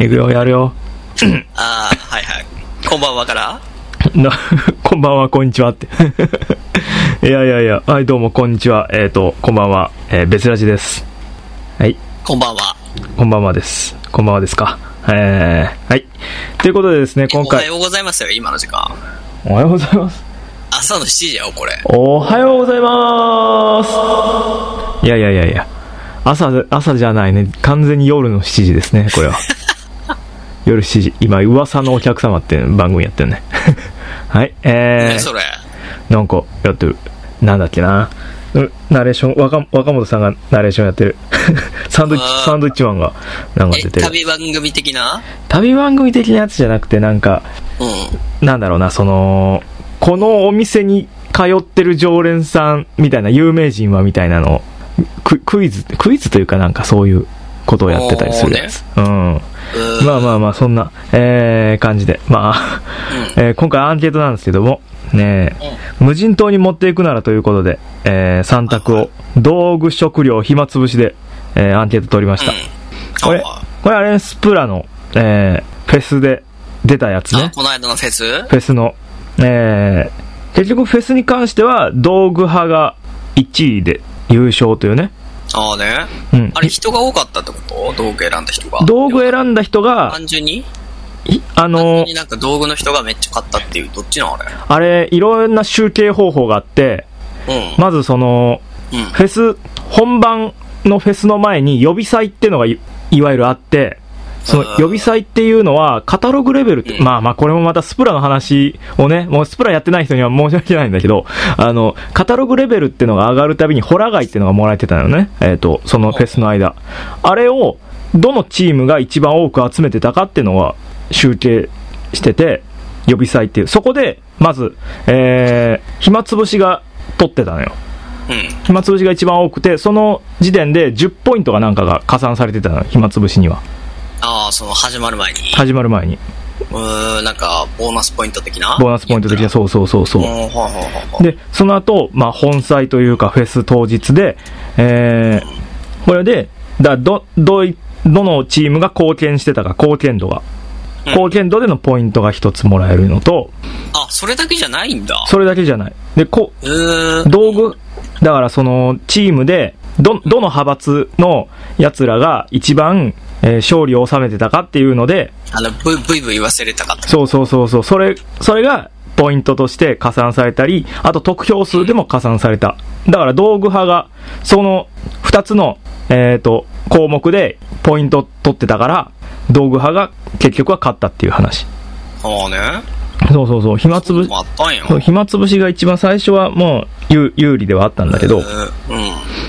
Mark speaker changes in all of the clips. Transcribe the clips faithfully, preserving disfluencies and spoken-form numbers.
Speaker 1: いくよ、やるよ。
Speaker 2: あー、はいはい。こんばんはから
Speaker 1: なこんばんは、こんにちはって。いやいやいや、はい、どうも、こんにちは。えっ、ー、と、こんばんは、えー、別ラジです。はい。
Speaker 2: こんばんは。
Speaker 1: こんばんはです。こんばんはですか。えー、はい。ということでですね、今回。
Speaker 2: おはようございますよ、今の時間。
Speaker 1: おはようございます。
Speaker 2: 朝のしちじよ、これ。
Speaker 1: おはようございます。いやいやいやいや。朝、朝じゃないね。完全に夜のしちじですね、これは。夜しちじ。今、噂のお客様って番組やってるね。はい。えー。
Speaker 2: 何それ？
Speaker 1: なんか、やってる。なんだっけな。ナレーション、若、若本さんがナレーションやってる。サンドイッチ、サンドイッチマンが、なんか出てる。
Speaker 2: 旅番組的な？
Speaker 1: 旅番組的なやつじゃなくて、なんか、うん、なんだろうな、その、このお店に通ってる常連さんみたいな、有名人はみたいなのを、ク, クイズ、クイズというかなんかそういうことをやってたりするやつ。ね、うん。まあまあまあ、そんな、えー、感じで。まあ、うん、えー、今回アンケートなんですけども、ね、うん、無人島に持っていくならということで、えー、さん択を、道具、食料、暇つぶしで、えー、アンケート取りました。うん、これ、これあれ、スプラの、えー、フェスで出たやつね。
Speaker 2: あ、この間のフェス？
Speaker 1: フェスの、えー、結局フェスに関しては、道具派がいちいで優勝というね。
Speaker 2: ああね。うん。あれ人が多かったってこと？道具選んだ人が。
Speaker 1: 道具選んだ人が、
Speaker 2: 単純に
Speaker 1: あのー、単純
Speaker 2: になんか道具の人がめっちゃ買ったっていう、どっちなのあれ？
Speaker 1: あれ、いろんな集計方法があって、うん、まずその、うん、フェス、本番のフェスの前に予備祭っていうのが い, いわゆるあって、その予備祭っていうのはカタログレベルって、うん、まあまあこれもまたスプラの話をね、もうスプラやってない人には申し訳ないんだけど、あの、カタログレベルっていうのが上がるたびにホラガイっていうのがもらえてたのね。えっと、そのフェスの間。あれを、どのチームが一番多く集めてたかっていうのは集計してて、予備祭っていう。そこで、まず、えー、暇つぶしが取ってたのよ。うん、暇つぶしが一番多くて、その時点でじゅっポイントがなんかが加算されてたのよ、暇つぶしには。
Speaker 2: ああ、その始まる前に
Speaker 1: 始まる前に
Speaker 2: うーん、なんかボーナスポイント的な
Speaker 1: ボーナスポイント的な、そうそうそうそう。で、その後、まあ本祭というかフェス当日で、えー、うん、これで、だど、ど、どのチームが貢献してたか、貢献度が。うん、貢献度でのポイントが一つもらえるのと、
Speaker 2: あ、それだけじゃないんだ。
Speaker 1: それだけじゃない。で、こ、えー、道具、だからそのチームで、ど、どの派閥の奴らが一番、えー、勝利を収めてたかっていうので、
Speaker 2: あの、ブイブイブイ言わせれたかった。
Speaker 1: そうそうそうそう。それ、それがポイントとして加算されたり、あと得票数でも加算された。だから道具派が、その二つの、えっと、項目でポイント取ってたから、道具派が結局は勝ったっていう話。
Speaker 2: ああね。
Speaker 1: そうそうそう。暇つぶし、そう、暇つぶしが一番最初はもう有、有利ではあったんだけど、えーうん、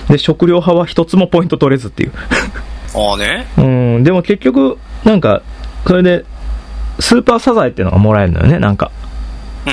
Speaker 1: で、食料派は一つもポイント取れずっていう。
Speaker 2: ああね。
Speaker 1: うん、でも結局、なんか、それで、スーパーサザエっていうのがもらえるのよね、なんか。うん。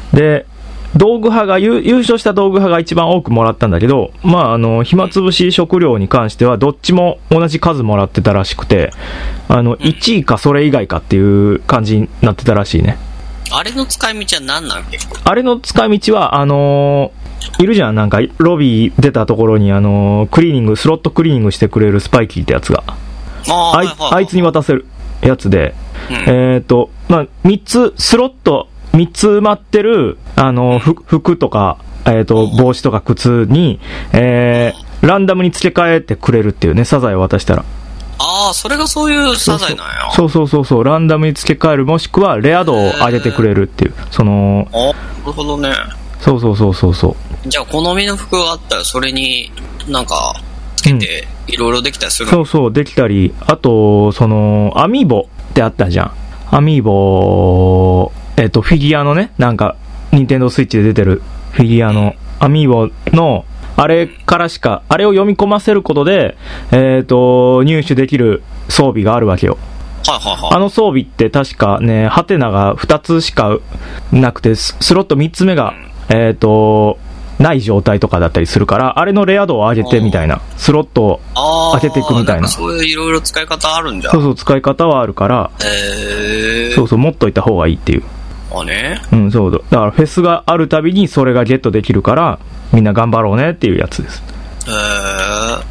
Speaker 1: で、道具派が、優勝した道具派が一番多くもらったんだけど、まあ、あの、暇つぶし食料に関しては、どっちも同じ数もらってたらしくて、あの、いちいかそれ以外かっていう感じになってたらしいね。
Speaker 2: あれの使い道は何なんけ？
Speaker 1: あれの使い道は、あのー、いるじゃん、なんか、ロビー出たところに、あのー、クリーニング、スロットクリーニングしてくれるスパイキーってやつが、あ, あ, いあいつに渡せるやつで、うん、えっ、ー、と、まあ、みっつ、スロットみっつ埋まってる、あのー、服とか、えっ、ー、と、帽子とか靴に、えー、ランダムに付け替えてくれるっていうね、サザエを渡したら。
Speaker 2: ああ、それがそういうサザエなんや。
Speaker 1: そうそうそうそう、ランダムに付け替える、もしくはレア度を上げてくれるっていう、その、
Speaker 2: あ、なるほどね。
Speaker 1: そうそうそうそうそう。
Speaker 2: じゃあ、好みの服があったら、それになんか、つけて、いろいろできたりするの、
Speaker 1: うん、そうそう、できたり、あと、その、アミーボってあったじゃん。アミーボ、えっと、フィギュアのね、なんか、ニンテンドースイッチで出てるフィギュアの、アミーボの、あれからしか、あれを読み込ませることで、えっと、入手できる装備があるわけよ。
Speaker 2: はいはいはい。
Speaker 1: あの装備って確かね、ハテナがふたつしかなくて、スロットみっつめが、えっと、ない状態とかだったりするから、あれのレア度を上げてみたいな、スロットを上げていくみたいな。
Speaker 2: そういういろいろ使い方あるんじゃん。
Speaker 1: そうそう、使い方はあるから、
Speaker 2: へー。
Speaker 1: そうそう、持っといた方がいいっていう。
Speaker 2: あね。
Speaker 1: うん、そうだ。だからフェスがあるたびにそれがゲットできるから、みんな頑張ろうねっていうやつです。
Speaker 2: へー。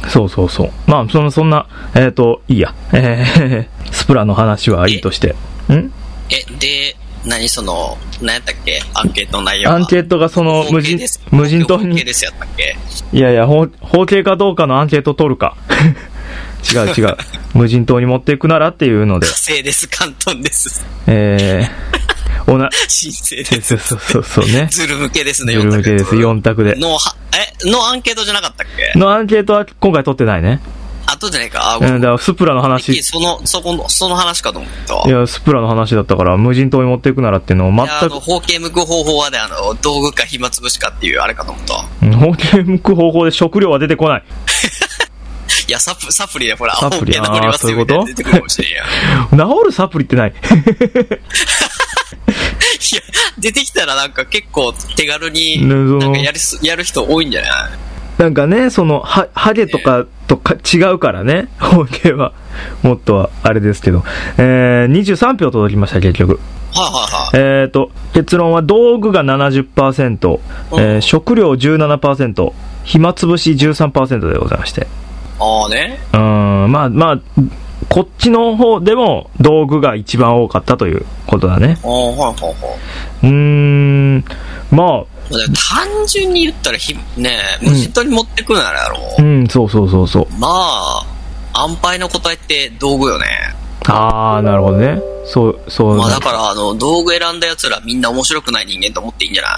Speaker 1: そうそうそう。まあ、その、そんな、えっ、ー、と、いいや。えー、スプラの話はいいとして。ん
Speaker 2: え、で、何その、何やったっけアンケート内容は。
Speaker 1: アンケートがその、無人、無人島に。
Speaker 2: ですやったっけ
Speaker 1: いやいや、法系かどうかのアンケート取るか。違う違う。無人島に持っていくならっていうので。
Speaker 2: 火星です、関東です。
Speaker 1: えー、おな、
Speaker 2: 申請です。
Speaker 1: そうそうそうね。
Speaker 2: ズル向けですね、
Speaker 1: ズル向けです、よん択で。
Speaker 2: の、は、え、のアンケートじゃなかったっけ
Speaker 1: のアンケートは今回取ってないね。
Speaker 2: あとじゃないか。あ、
Speaker 1: うん、だからスプラの話。
Speaker 2: その、そこの、その話かと思ったわ。
Speaker 1: いや、スプラの話だったから、無人島に持っていくならっていうのを全く。いや、あの、
Speaker 2: 包茎剥く方法はね、あの、道具か暇つぶしかっていう、あれかと思ったわ。
Speaker 1: 包茎剥く方法で食料は出てこない。
Speaker 2: いや、サプ、サプリでほら、
Speaker 1: サプリ、
Speaker 2: ああ、そういうこと？出てくるかもしれんや。
Speaker 1: 治るサプリってない。いや、
Speaker 2: 出てきたらなんか結構手軽に、なんかやる、やる人多いんじゃない？
Speaker 1: なんかね、その、は、ハゲとかとか違うからね、包茎は。もっとは、あれですけど。えー、にじゅうさん票届きました、結局。
Speaker 2: はいはいはい。
Speaker 1: えーと、結論は道具が ななじゅっパーセント、うん、えー、食料 じゅうななパーセント、暇つぶし じゅうさんパーセント でございまして。
Speaker 2: ああね。
Speaker 1: うーん、まあまあ、こっちの方でも道具が一番多かったということだね。
Speaker 2: ああ、はいはいはい。
Speaker 1: うーん、まあ。
Speaker 2: 単純に言ったらひ、ねえ、無人島に持ってくるならやろ
Speaker 1: う。うん、そうそうそうそう。
Speaker 2: まあ、安牌の答えって道具よね。
Speaker 1: ああ、なるほどね。そう、そう。
Speaker 2: まあだから、あの、道具選んだ奴らみんな面白くない人間と思っていいんじゃない？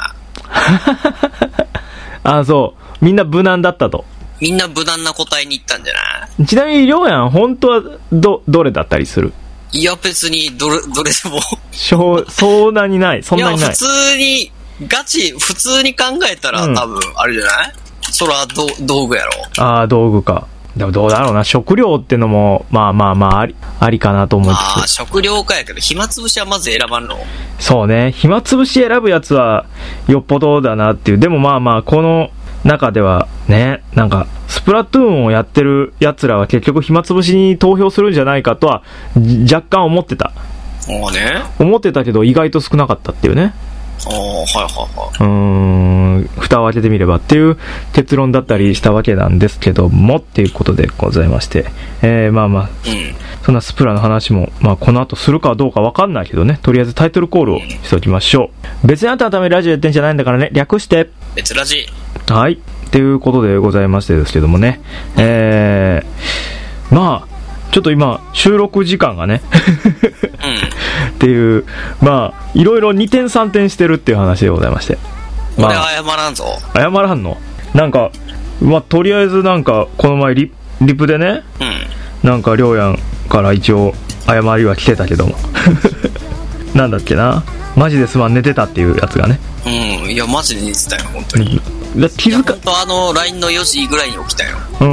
Speaker 1: ああ、そう。みんな無難だったと。
Speaker 2: みんな無難な答えに行ったんじゃない？
Speaker 1: ちなみに、りょうやん、本当は、ど、どれだったりする？
Speaker 2: いや、別に、どれ、どれでも。
Speaker 1: そう、そんなにない。そんなにない。いや、
Speaker 2: 普通に、ガチ、普通に考えたら、うん、多分、あれじゃない？そら、ど、道具やろ。
Speaker 1: ああ、道具か。でもどうだろうな。食料ってのも、まあまあまあ、あり、ありかなと思うんですけど。
Speaker 2: ああ、食料かやけど、暇つぶしはまず選ばんの？
Speaker 1: そうね。暇つぶし選ぶやつは、よっぽどだなっていう。でもまあまあ、この中では、ね、なんか、スプラトゥーンをやってる奴らは結局暇つぶしに投票するんじゃないかとは、若干思ってた。
Speaker 2: ああね。
Speaker 1: 思ってたけど、意外と少なかったっていうね。
Speaker 2: ああ、はいはいはい。
Speaker 1: うーん、蓋を開けてみればっていう結論だったりしたわけなんですけどもっていうことでございまして、えー、まあまあ、うん、そんなスプラの話も、まあこの後するかどうかわかんないけどね、とりあえずタイトルコールをしておきましょう。別にあんたのためにラジオやってんじゃないんだからね、略して。
Speaker 2: 別ラジ。
Speaker 1: はい。っていうことでございましてですけどもね、えー、まあ、ちょっと今、収録時間がね、うん、っていう、まあ、いろいろにてんさんてんしてるっていう話でございまして。
Speaker 2: まあ、俺謝らんぞ。
Speaker 1: 謝らんの？なんか、まあ、とりあえずなんか、この前リ、リプでね、うん、なんか、りょうやんから一応、謝りは来てたけども。なんだっけな、マジですまん寝てたっていうやつがね。
Speaker 2: うん、いや、マジで寝てたよ、本当に。
Speaker 1: だ気づか、
Speaker 2: 本当あの、ライン のよじぐらいに起きたよ。
Speaker 1: うん。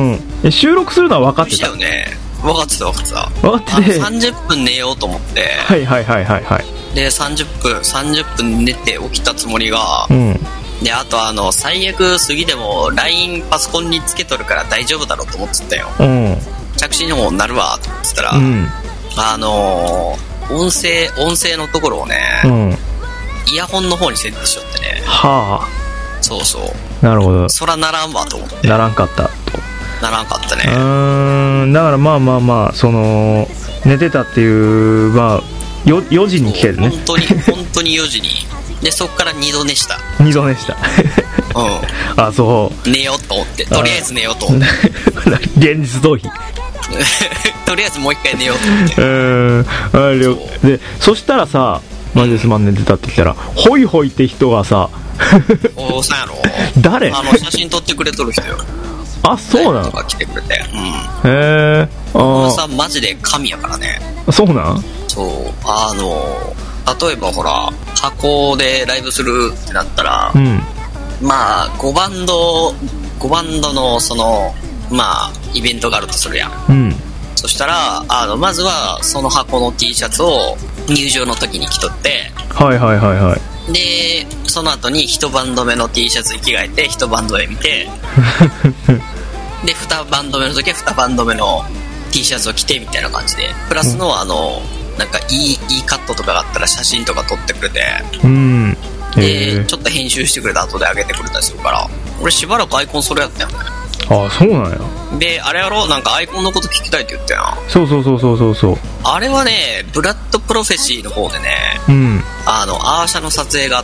Speaker 1: 収録するのは分かってた。
Speaker 2: よね。分かってた分かってた。
Speaker 1: 分かってて。
Speaker 2: さんじゅっぷん寝ようと思って。
Speaker 1: はいはいはいはいはい。
Speaker 2: で、さんじゅっぷん、さんじゅっぷん寝て起きたつもりが、
Speaker 1: うん。
Speaker 2: で、あとあの、最悪過ぎでも ライン パソコンにつけとるから大丈夫だろうと思ってたよ。
Speaker 1: うん。
Speaker 2: 着信の方になるわと思ってたら、
Speaker 1: うん、
Speaker 2: あのー、音声、音声のところをね、
Speaker 1: うん、
Speaker 2: イヤホンの方に設定しよってね。
Speaker 1: はあ。
Speaker 2: そうそう。
Speaker 1: なるほど。
Speaker 2: そらならんわと思って。
Speaker 1: ならんかったと。
Speaker 2: ならんかったね。
Speaker 1: うーん、だからまあまあまあ、その、寝てたっていう、まあ、よよじに来てるね。
Speaker 2: 本当に、本当によじに。で、そっからにど寝した。
Speaker 1: にど寝した。
Speaker 2: うん。
Speaker 1: あ、そう。
Speaker 2: 寝ようと思って。とりあえず寝ようと思って。
Speaker 1: 現実逃避。
Speaker 2: とりあえずもう一回寝ようと思って。
Speaker 1: うーん。あれよ。で、そしたらさ、マジですまん寝てたってきたら、ホイホイって人がさ、
Speaker 2: おー、さんやろ。
Speaker 1: 誰？
Speaker 2: あの、写真撮ってくれとる人よ。
Speaker 1: あ、そうなの？
Speaker 2: とか来てくれて。うん。
Speaker 1: へー。
Speaker 2: このさ、マジで神やからね。
Speaker 1: そうなん？
Speaker 2: そう。あの、例えばほら、箱でライブするってなったら、
Speaker 1: うん、
Speaker 2: まあ、ごバンド、ごバンドのその、まあ、イベントがあるとするやん。
Speaker 1: うん。
Speaker 2: そしたら、あの、まずは、その箱の T シャツを入場の時に着とって、
Speaker 1: はいはいはいはい。
Speaker 2: で、その後に一バンド目の T シャツに着替えて、一バンド目見て、で、二バンド目の時は二バンド目の T シャツを着てみたいな感じで、プラスの、あの、なんかいい、いいカットとかがあったら写真とか撮ってくれて、
Speaker 1: うん。
Speaker 2: で、ちょっと編集してくれた後で上げてくれたりするから、俺しばらくアイコンそれやったよね。
Speaker 1: ああ、そうなんや。
Speaker 2: で、あれやろ、なんかアイコンのこと聞きたいって言ったやん。
Speaker 1: そうそうそうそうそうそう。
Speaker 2: あれはね、ブラッドプロフェシーの方でね、
Speaker 1: うん。
Speaker 2: あの、アーシャの撮影があって、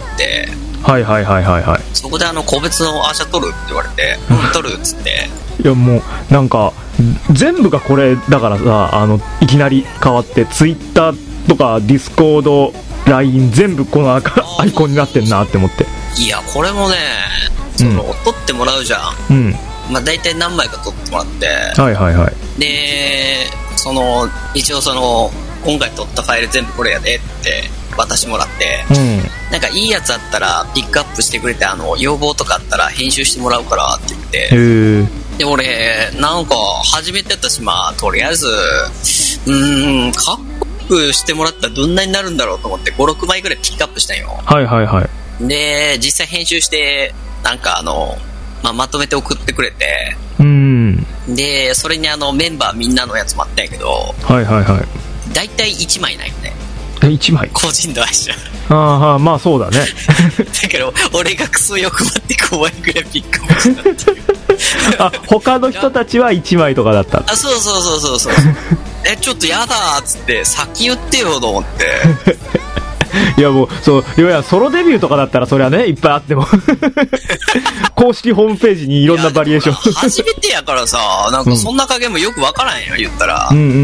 Speaker 1: はいはいはいはいはい。
Speaker 2: そこであの、個別のアーシャ撮るって言われて、うん、撮るっつって。
Speaker 1: いやもう、なんか、全部がこれだからさ、あの、いきなり変わって、ツイッターとかディスコード、ライン 全部このアイコンになってんなって思って。
Speaker 2: いや、これもね、その、うん、撮ってもらうじゃん。うん。まあ、大体何枚か撮ってもらって、
Speaker 1: はいはいはい。
Speaker 2: で、その、一応その、今回撮ったファイル全部これやでって渡してもらって、うん、なんかいいやつあったらピックアップしてくれて、あの、要望とかあったら編集してもらうからって言って、へー。で、俺、なんか、初めてやったし、まあ、とりあえず、うーん、かっこよくしてもらったらどんなになるんだろうと思って、ご、ろくまいぐらいピックアップしたんよ。
Speaker 1: はいはいはい。
Speaker 2: で、実際編集して、なんかあの、まあ、まとめて送ってくれて、
Speaker 1: うん。
Speaker 2: で、それにあの、メンバーみんなのやつもあったんやけど、
Speaker 1: はいはいはい。
Speaker 2: だいたいいちまいないよね。
Speaker 1: え、いちまい
Speaker 2: 個人の愛車。
Speaker 1: ああ、まあそうだね。だ
Speaker 2: けど、俺がクソ欲張ってごまいぐらいピックアップしたっていう。
Speaker 1: あ、他の人たちはいちまいとかだった。
Speaker 2: あ、そうそうそうそうそう。え、ちょっとやだーっつって、先言ってよと思って。
Speaker 1: いやもう、そう、いやソロデビューとかだったらそれはね、いっぱいあっても。公式ホームページにいろんなバリエーション。
Speaker 2: 初めてやからさ、なんかそんな加減もよくわからんよ、言ったら。
Speaker 1: うんうんうんうん。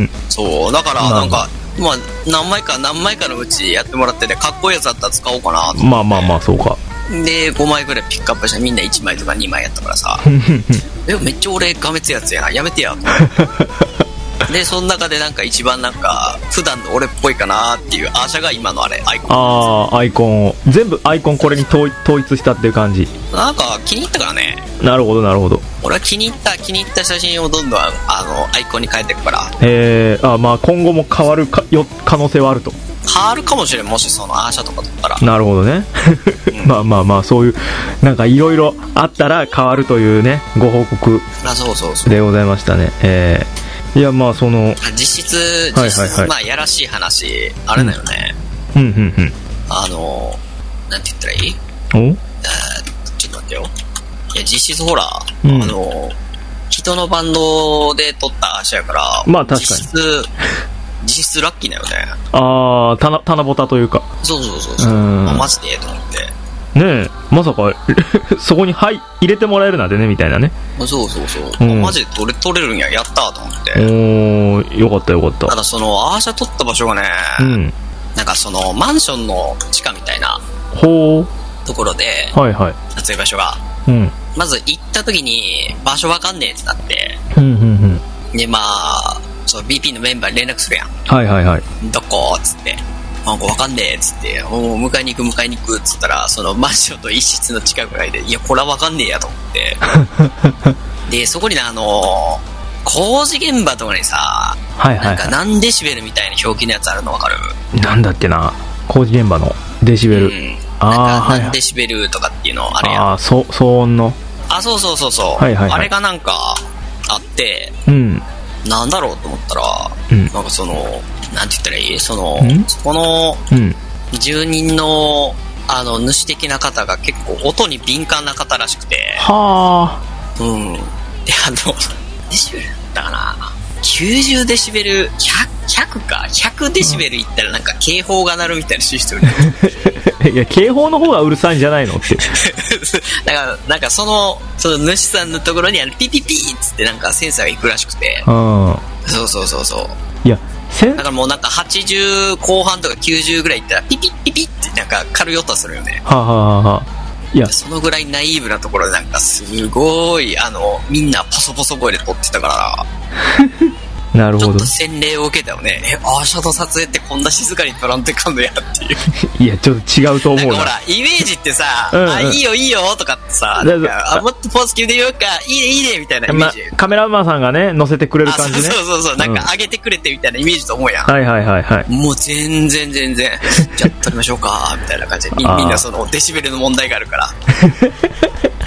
Speaker 2: そう、だからなんか、まあ、何枚か何枚かのうちやってもらってて、かっこいいやつだったら使おうかなと思って。
Speaker 1: まあまあまあ、そうか。
Speaker 2: で、ごまいぐらいピックアップしてみんないちまいとかにまいやったからさ。え、めっちゃ俺がめつやつやな、やめてや。で、その中でなんか一番なんか、普段の俺っぽいかなっていうアーシャが今のあれ、アイコン。
Speaker 1: ああ、アイコンを。全部アイコンこれに統一したっていう感じ。
Speaker 2: なんか気に入ったからね。
Speaker 1: なるほどなるほど。
Speaker 2: 俺は気に入った気に入った写真をどんどんあのアイコンに変えていくから。
Speaker 1: へえ、あ、まあ今後も変わるかよ可能性はあると。
Speaker 2: 変わるかもしれん、もしそのアーシャとかだったら。
Speaker 1: なるほどね。まあまあまあ、そういうなんかいろいろあったら変わるというね、ご報告でございましたね。えー、いやまあその
Speaker 2: 実質実質、はいはいはい、まあやらしい話あれだよね。
Speaker 1: うんうんうんうん。
Speaker 2: あのなんて言ったらいい？
Speaker 1: お？
Speaker 2: えー、ちょっと待ってよ。いや実質ほら、うん、あの人のバンドで撮った足やから、
Speaker 1: まあ確かに
Speaker 2: 実質実質ラッキーだよね。
Speaker 1: ああ、棚棚ぼたというか。
Speaker 2: そうそうそうそう。まあ、マジでと思って。
Speaker 1: ねえ、まさかそこに入入れてもらえるなんてねみたいなね。
Speaker 2: そうそうそう。うん、マジで撮れ撮れるんや、やったと思って。お
Speaker 1: ー、よかったよかった。
Speaker 2: ただそのアーシャ撮った場所がね、うん、なんかそのマンションの地下みたいな
Speaker 1: ほう
Speaker 2: ところで、
Speaker 1: はいはい、
Speaker 2: 撮影場所が、
Speaker 1: うん、
Speaker 2: まず行った時に場所わかんねえってなって、
Speaker 1: うんうんうん、
Speaker 2: でまあそう ビーピー のメンバーに連絡するやん。
Speaker 1: はいはいはい。
Speaker 2: どこっつって。なんかわかんねえっつって、お迎えに行く迎えに行くっつったら、そのマンションの一室の近くぐらいで、いやこれはわかんねえやと思って。で、そこにね、あのー、工事現場とかにさ、
Speaker 1: はいはいはい、
Speaker 2: なんか何デシベルみたいな表記のやつあるのわかる？
Speaker 1: なんだっけな、工事現場のデシベル。うん、
Speaker 2: ああ、何デシベルとかっていうのあれやん。
Speaker 1: ああ、そ騒音の。
Speaker 2: あ、そうそうそうそう。
Speaker 1: はいはいはい、
Speaker 2: あれがなんかあって、
Speaker 1: うん。
Speaker 2: なんだろうと思ったら、うん、なんかその、なんて言ったらいい？その、そこの、住人の、あの、主的な方が結構音に敏感な方らしくて。
Speaker 1: は
Speaker 2: あ。うん。で、あの、デシベルだったかな？きゅうじゅうデシベル、ひゃく、ひゃくか？ひゃくデシベルいったらなんか警報が鳴るみたいなシステムで。
Speaker 1: いや、警報の方がうるさいんじゃないのって。
Speaker 2: だから、なんかその、その主さんのところにあのピピピーっつってなんかセンサーが行くらしくて。
Speaker 1: うん。
Speaker 2: そうそうそうそう。
Speaker 1: いや、
Speaker 2: だからもうなんかはちじゅう後半とかきゅうじゅうぐらいいったらピピッピピッってなんか軽い音するよね。
Speaker 1: はあ、はあはあ、いや
Speaker 2: そのぐらいナイーブなところでなんかすごいあのみんなポソポソ声で撮ってたから
Speaker 1: なるほど。
Speaker 2: ちょっと洗礼を受けたよね。え、アーシャの撮影ってこんな静かに撮らんといかんのやっていう
Speaker 1: いやちょっと違うと思うな。
Speaker 2: なんかほらイメージってさ、うんうん、あいいよいいよとかってさ、なんかあもっとポーズ決めてみようか、いいねいいねみたいなイメージ、
Speaker 1: ま、カメラマンさんがね乗せてくれる感じね。
Speaker 2: そうそうそう、なんか上げてくれてみたいなイメージと思うやん、
Speaker 1: うん、はいはいはいはい。
Speaker 2: もう全然全然じゃあ撮りましょうかみたいな感じで み, みんなそのデシベルの問題があるから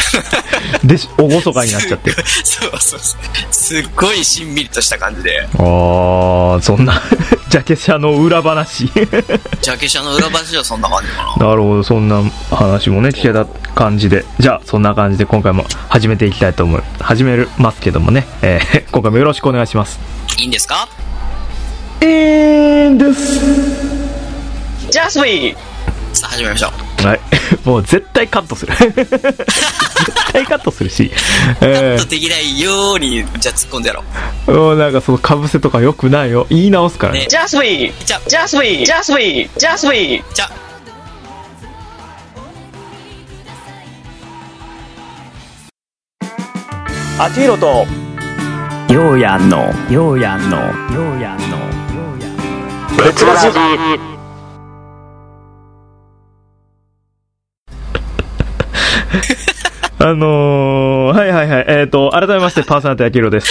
Speaker 1: でおごそかになっちゃって
Speaker 2: そうそうそう、すっごいしんみりとした感じで。
Speaker 1: ああ、そんなジャケ写の裏話ジ
Speaker 2: ャケ写の裏話はそんな感じかな。
Speaker 1: なるほど、そんな話もね聞けた感じで、じゃあそんな感じで今回も始めていきたいと思う始めますけどもね、えー、今回もよろしくお願いします。
Speaker 2: いいんですか？
Speaker 1: いいんです。
Speaker 2: ジャスミン、さあ始めましょう。
Speaker 1: はい、もう絶対カットする絶対カットするし、
Speaker 2: えー、カットできないようにじゃあ突っ込んでやろう。
Speaker 1: もうなんかそのかぶせとかよくないよ、言い直すからね。
Speaker 2: ジャスミン、ジャジャスミン、ジャスミン、ジャスミン、じゃ
Speaker 1: あちひろと
Speaker 3: ようやんのようやんのようやんの
Speaker 1: 別ラジ。あのー、はいはいはい、えーと改めましてパーソナリティあきひろです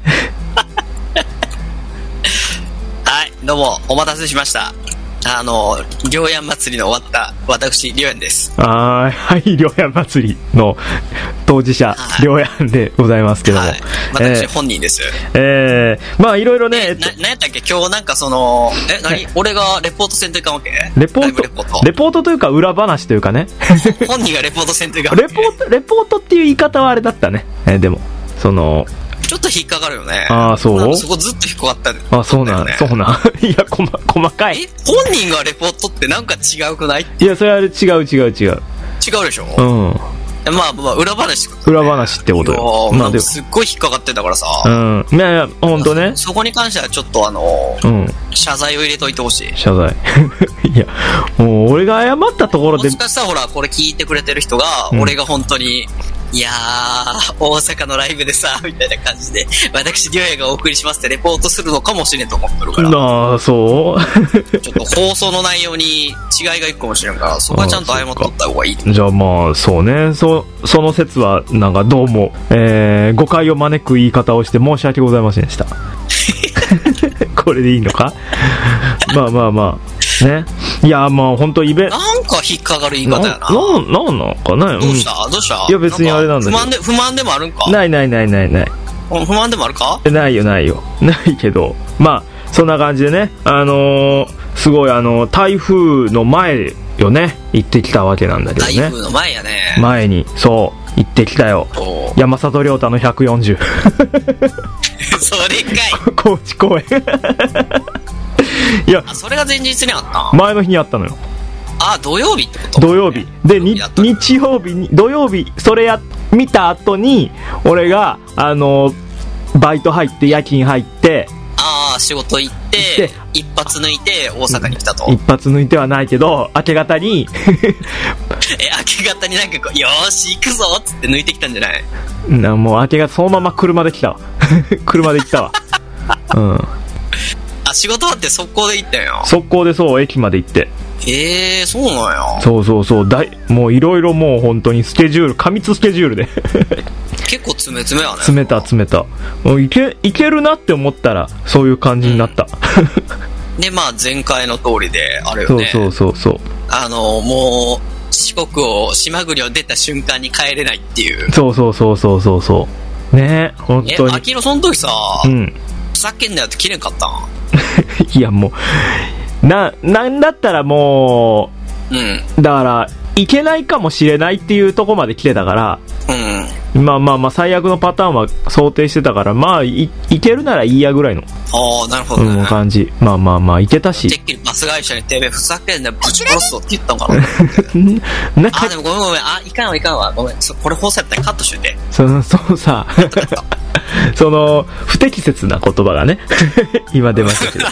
Speaker 2: はい、どうもお待たせしました。あのりょうやん祭りの終わった私りょうやんです。
Speaker 1: はいはい、りょうやん祭りの当事者、はい、りょうやんでございますけども、はい、
Speaker 2: 私、えー、本人です。
Speaker 1: えー、まあいろいろね、
Speaker 2: えー、な何やったっけ今日なんかそのえ何、はい、俺がレポートせんといかんわけ？
Speaker 1: レポートレポートレポートというか裏話というかね
Speaker 2: 本人がレポートせんといかんわけ。
Speaker 1: レポートレポートっていう言い方はあれだったね、えー、でもその
Speaker 2: ちょっと引っかかるよね。
Speaker 1: ああ、そう。
Speaker 2: そこずっと引っかかったね。
Speaker 1: あ、そうなん、そうなん。いや、こま、細かい。
Speaker 2: え、本人がレポートってなんか違うくない？
Speaker 1: いや、それは違う違う違う。違う
Speaker 2: でしょ？
Speaker 1: うん。
Speaker 2: まあまあ、裏話ってこと、
Speaker 1: ね。裏話ってことよ。
Speaker 2: まあでも、すっごい引っかかってたからさ。
Speaker 1: うん。いやいや、ほんとね。
Speaker 2: そこに関してはちょっとあの、うん。謝罪を入れといてほしい。
Speaker 1: 謝罪。いや、もう俺が謝ったところで。
Speaker 2: もしかしたらほら、これ聞いてくれてる人が、うん、俺が本当に、いやー、大阪のライブでさ、みたいな感じで、私、りょうやがお送りしますってレポートするのかもしれんと思ってるから。
Speaker 1: ああ、そう
Speaker 2: ちょっと放送の内容に違いがいくかもしれんから、そこはちゃんと謝っとった方がいい。
Speaker 1: じゃあまあ、そうね。そ、その説は、なんかどうも、えー、誤解を招く言い方をして申し訳ございませんでした。これでいいのかまあまあまあ。ね、いやまあ本当イベント
Speaker 2: なんか引っかかる言い方やな。
Speaker 1: な、な、なんなんかね。
Speaker 2: どうしたどうした
Speaker 1: いや別にあれなんだけど。
Speaker 2: 不満で、不満でもあるんか？
Speaker 1: ないないないないない。
Speaker 2: 不満でもあるか？
Speaker 1: ないよないよ。ないけど、まあそんな感じでね、あのー、すごいあの台風の前よね、行ってきたわけなんだけどね。
Speaker 2: 台風の前やね。
Speaker 1: 前にそう行ってきたよ。山里亮太のひゃくよんじゅう。
Speaker 2: それかい。
Speaker 1: 高知公園。いや、
Speaker 2: それが前日にあった
Speaker 1: 前の日にあったのよ。
Speaker 2: あ、土曜日ってこと？
Speaker 1: 土曜日で、に日曜日に土曜日それや見た後に俺があのバイト入って夜勤入って、
Speaker 2: ああ仕事行って一発抜いて大阪に来たと。
Speaker 1: 一発抜いてはないけど明け方に
Speaker 2: え明け方になんかこうよーし行くぞっつって抜いてきたんじゃない？
Speaker 1: なもう明け方そのまま車で来たわ車で行ったわうん。
Speaker 2: あ、仕事終わって速攻で行ったんよ。
Speaker 1: 速攻でそう駅まで行って。
Speaker 2: へえー、そうなんや。
Speaker 1: そうそうそう、だいもういろいろもう本当にスケジュール過密スケジュールで
Speaker 2: 結構詰め詰めやね。
Speaker 1: 詰めた詰めた。もういけいけるなって思ったらそういう感じになった、
Speaker 2: うん、でまあ前回の通りであるよね。
Speaker 1: そうそうそうそう、
Speaker 2: あのもう四国を島国を出た瞬間に帰れないっていう。
Speaker 1: そうそうそうそうそうそうね。本当に
Speaker 2: え、秋野その時さ、
Speaker 1: うん、
Speaker 2: ふざけんなよって切れんかったん？
Speaker 1: いやもうな、なんだったらもう、うん、だからいけないかもしれないっていうとこまで来てたから、うん、まあまあまあ最悪のパターンは想定してたから、まあ い, いけるならいいやぐらいの、
Speaker 2: ああなるほどね、
Speaker 1: うん、感じ。まあまあまあいけたし、
Speaker 2: てっきりバス会社にてめえふざけんなよぶち殺すぞって言ったんかなあでもごめんごめん、あいかんわいかんわ、ごめん、そこれ放送やったらカットしといて。
Speaker 1: そのそうさその不適切な言葉がね今出ましたけど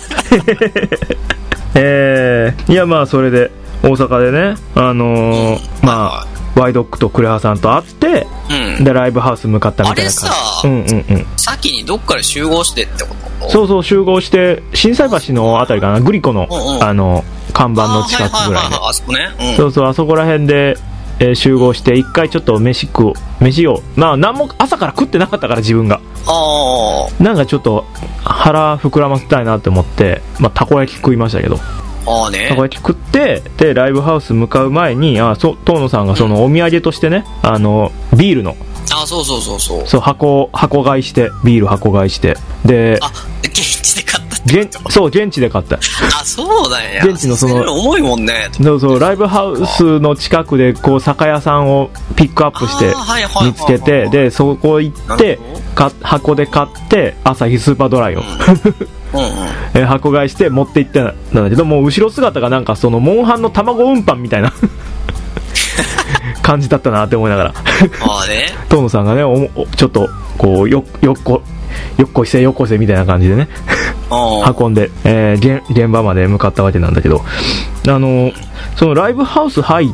Speaker 1: えー、いやまあそれで大阪でね、あのーうん、まあワイドックとクレハさんと会って、うん、でライブハウス向かったみたいな感じ。あれさ、うんうんうん、先
Speaker 2: にどっかで集合してってこと？
Speaker 1: そうそう集合して心斎橋のあたりかな、グリコの、うんうん、あの看板の近くぐらいで、
Speaker 2: あそこね、うん、
Speaker 1: そうそうあそこら辺で、えー、集合して一回ちょっと飯食う飯をまあ何も朝から食ってなかったから自分が、あなんかちょっと腹膨らませたいなって思って、まあ、たこ焼き食いましたけど、
Speaker 2: ああね。
Speaker 1: たこ焼き食って、で、ライブハウス向かう前に、あ、そ、遠野さんがそのお土産としてね、あの、ビールの、
Speaker 2: あ、そうそうそうそう。
Speaker 1: そう、箱、箱買いして、ビール箱買いして、で、
Speaker 2: あ、現地で買ったって
Speaker 1: 現そう、現地で買った。
Speaker 2: あ、そうだよ。
Speaker 1: 現地のその、
Speaker 2: 重いもんね。
Speaker 1: そうそう、ライブハウスの近くで、こう、酒屋さんをピックアップして、見つけて、で、そこ行って、か箱で買って、朝日スーパードライを。うんうんえー、箱買いして持って行ってたんだけど、もう後ろ姿がなんかそのモンハンの卵運搬みたいな感じだったなって思いながら
Speaker 2: ああね
Speaker 1: 遠野さんがねおおちょっとこうよよっこよっこいせよっこいせみたいな感じでね運んで、えー、現, 現場まで向かったわけなんだけど、あのそのライブハウス入って、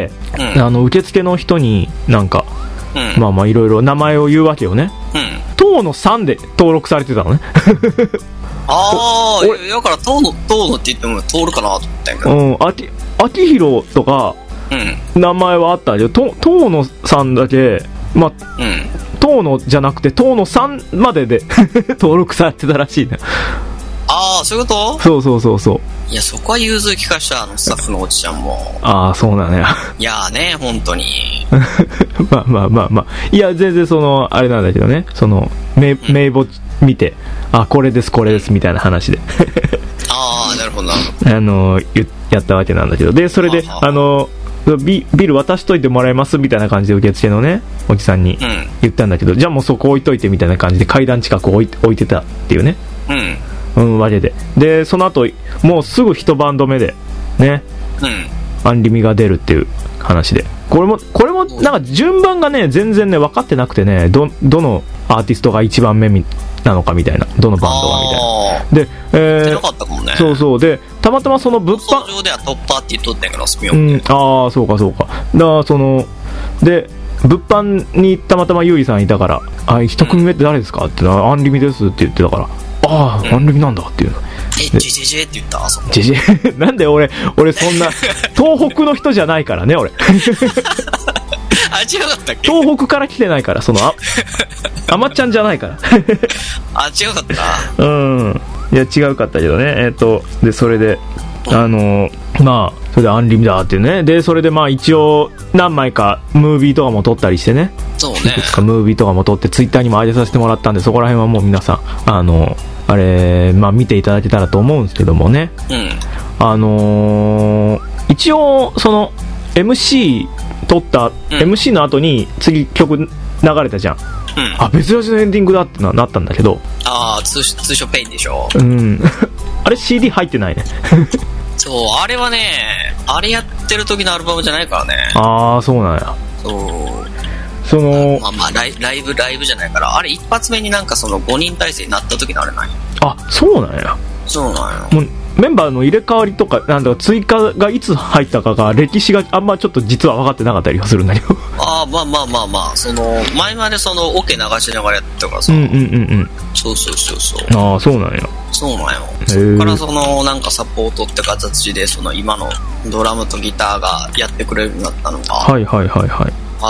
Speaker 1: うん、あの受付の人になんか、うん、まあまあいろいろ名前を言うわけよね、うん、遠野さんで登録されてたのね
Speaker 2: ああ、だから遠野、遠野って言っても通るかなと思ったんやけど。うん、あき、
Speaker 1: あきひろとか、うん、名前はあったけど、と、遠野さんだけ、まあ、うん、遠野じゃなくて、遠野さんまでで登録されてたらしいね。
Speaker 2: ああ、そういうこと？
Speaker 1: そうそうそうそう。
Speaker 2: いや、そこは融通聞かした、あの、スタッフのおじちゃんも。
Speaker 1: ああ、そうなのよ。
Speaker 2: いやーね、本当に。
Speaker 1: まあまあまあまあ。いや、全然その、あれなんだけどね、その、名、名簿見て、あ、これです、これです、みたいな話で。
Speaker 2: ああ、なるほどなるほど。
Speaker 1: あの、やったわけなんだけど。で、それで、あの、ビ, ビル渡しといてもらえますみたいな感じで受付のね、おじさんに言ったんだけど、うん、じゃあもうそこ置いといてみたいな感じで階段近く置い、置いてたっていうね。うん。うん、わけで。で、その後、もうすぐ一晩止めで、ね。うん。アンリミが出るっていう話で。これも、これも、なんか順番がね、全然ね、分かってなくてね、ど、どのアーティストが一番目なのかみたいな。どのバンドがみたいな。で、えー、
Speaker 2: なかったかもね。
Speaker 1: そうそう。で、たまたまその物販。
Speaker 2: 上ではトッパーって言っとったんやけど、スピオン
Speaker 1: うん、ああ、そうかそうか。だから、その、で、物販にたまたまユーリさんいたから、あ、一組目って誰ですかって、アンリミですって言ってたから、ああ、うん、アンリミなんだっていうの。
Speaker 2: え、ジェジェジェって言ったあそこ。
Speaker 1: ジェジェなんで俺、俺そんな、東北の人じゃないからね、俺。
Speaker 2: あ、違かったっけ？
Speaker 1: 東北から来てないから、その、あ、あまっちゃんじゃないから。
Speaker 2: あ、違かった
Speaker 1: うん。いや、違うかったけどね。えっと、で、それで、あの、まあ、それでアンリミだっていうね。で、それでまあ一応、何枚かムービーとかも撮ったりしてね。
Speaker 2: そうね。
Speaker 1: いくつかムービーとかも撮って、ツイッターにも上げさせてもらったんで、そこら辺はもう皆さん、あの、あれ、まあ見ていただけたらと思うんですけどもね。うん。あのー、一応、その、エムシー 撮った、うん、エムシー の後に次曲流れたじゃん。うん。あ、別ラジのエンディングだってな、なったんだけど。
Speaker 2: ああ、通, 通称ペインでしょ。
Speaker 1: うん。あれ シーディー 入ってないね。
Speaker 2: そう、あれはね、あれやってる時のアルバムじゃないからね。
Speaker 1: ああ、そうなんや。
Speaker 2: そう。
Speaker 1: その
Speaker 2: まあまあライ、ライブ、ライブじゃないから、あれ一発目になんかそのごにん体制になった時のあれなんや。
Speaker 1: あ、そうなんや。
Speaker 2: そうなんや。
Speaker 1: もうメンバーの入れ替わりとか、なんだか追加がいつ入ったかが、歴史があんまちょっと実は分かってなかったりはするんだけど。
Speaker 2: ああ、まあまあまあまあ、その、前までその、オケ流しながらやってたからさ。
Speaker 1: うんうんうんうん。
Speaker 2: そうそうそうそう。
Speaker 1: ああ、そうなんや。
Speaker 2: そうなんよ。そっからその、なんかサポートって形で、その今のドラムとギターがやってくれるようになったのが。
Speaker 1: はいはいはいはい。
Speaker 2: あって、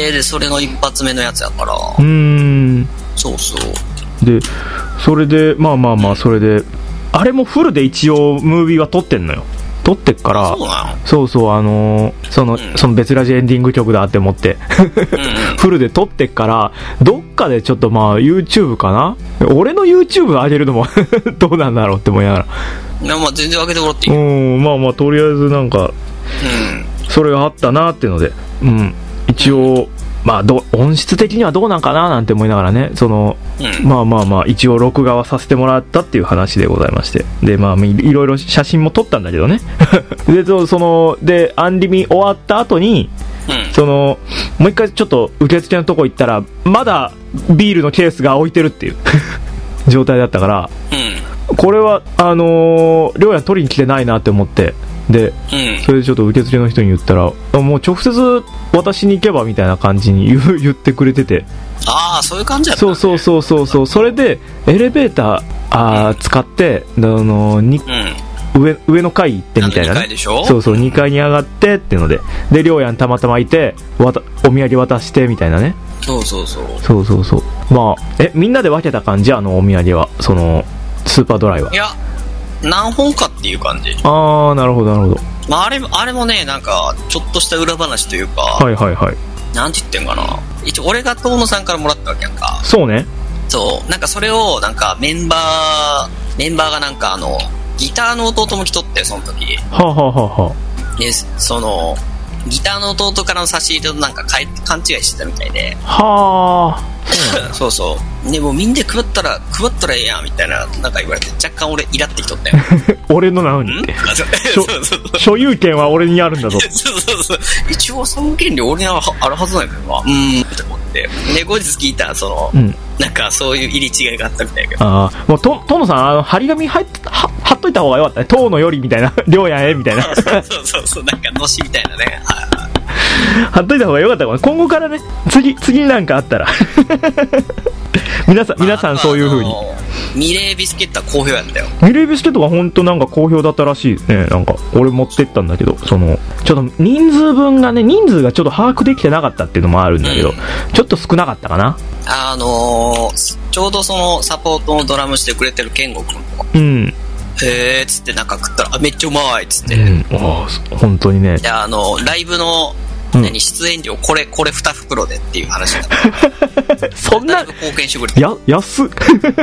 Speaker 2: で、それの一発目のやつやから。う
Speaker 1: ーん。
Speaker 2: そうそう。
Speaker 1: で、それで、まあまあまあ、それで、あれもフルで一応ムービーは撮ってんのよ。撮ってっから、
Speaker 2: そうなの？
Speaker 1: そうそう、あのー、その、うん、その別ラジエンディング曲だって思って、うんうん、フルで撮ってっから、どっかでちょっとまあ YouTube かな？俺の YouTube 上げるのもどうなんだろうって思いながら。
Speaker 2: いや、まあ全然上げてもらっていいよ。
Speaker 1: うん、まあまあとりあえずなんか、うん、それがあったなっていうので、うん、一応、うんまあ、ど音質的にはどうなんかななんて思いながらね、その、うん、まあまあまあ、一応録画はさせてもらったっていう話でございまして。で、まあ、いろいろ写真も撮ったんだけどね。で、その、で、アンリミ終わった後に、うん、その、もう一回ちょっと受付のとこ行ったら、まだビールのケースが置いてるっていう状態だったから、うん、これは、あのー、りょうや取りに来てないなって思って、で、うん、それでちょっと受付の人に言ったら、もう直接私に行けばみたいな感じに 言, 言ってくれてて。
Speaker 2: ああ、そういう感じだった、ね。
Speaker 1: そうそうそうそう。それで、エレベーターあー、うん、使って、あのに、うん、上、上の階行ってみたいな、ね。にかいでしょ？そうそう、にかいに上がってっていうので、で、りょうやんたまたまいて、わたお土産渡してみたいなね。
Speaker 2: そうそうそう。
Speaker 1: そうそうそう。まあ、え、みんなで分けた感じあのお土産は、その、スーパードライは。
Speaker 2: いや、 何本かっていう感じ。
Speaker 1: ああ、なるほどなるほど。
Speaker 2: まああれあれもね、なんかちょっとした裏話というか、
Speaker 1: はいはいはい。
Speaker 2: なんて言ってんかな。一応俺が遠野さんからもらったわけやんか。
Speaker 1: そうね。
Speaker 2: そう、なんかそれをなんかメンバーメンバーがなんかあのギターの弟も来とって、その時。
Speaker 1: はあ、はあはあは
Speaker 2: あ、でそのギターの弟からの差し入れとなんか勘違いしてたみたいで。
Speaker 1: はあ。
Speaker 2: そうそう。でもみんな配ったら配ったらええやんみたいななんか言われて、若干俺イラってきとったよ。
Speaker 1: 俺のなのに。そうそうそう。所有権は俺にあるんだぞ。
Speaker 2: そうそうそう。一応その権利俺にあるはずなんやけどな。うーんって思って。で後日聞いたその、うん、なんかそういう入り違いがあったみたいやけど。あ
Speaker 1: あ、もうとトノさんあの張り紙貼っは貼っといた方がよかったね。当のよりみたいな、両やえみたいな。
Speaker 2: そうそうそう、なんかのしみたいなね。
Speaker 1: 貼っといた方がよかったかな。今後からね、次次なんかあったら皆さん、まあ、皆さんそういう風に、あの
Speaker 2: ー、ミレービスケットは好評やったよ。
Speaker 1: ミレービスケットが本当なんか好評だったらしいね。なんか俺持ってったんだけど、そのちょっと人数分がね、人数がちょっと把握できてなかったっていうのもあるんだけど、うん、ちょっと少なかったかな。
Speaker 2: あのー、ちょうどそのサポートのドラムしてくれてる健吾君とか、
Speaker 1: うん、
Speaker 2: へーっつってなんか食ったら、あ、めっちゃうまいっつって、うん、
Speaker 1: あ本当にね。
Speaker 2: で、あのライブの何出演料これこれに袋でっていう話だった
Speaker 1: そんな
Speaker 2: 貢献してくれて、
Speaker 1: や安っ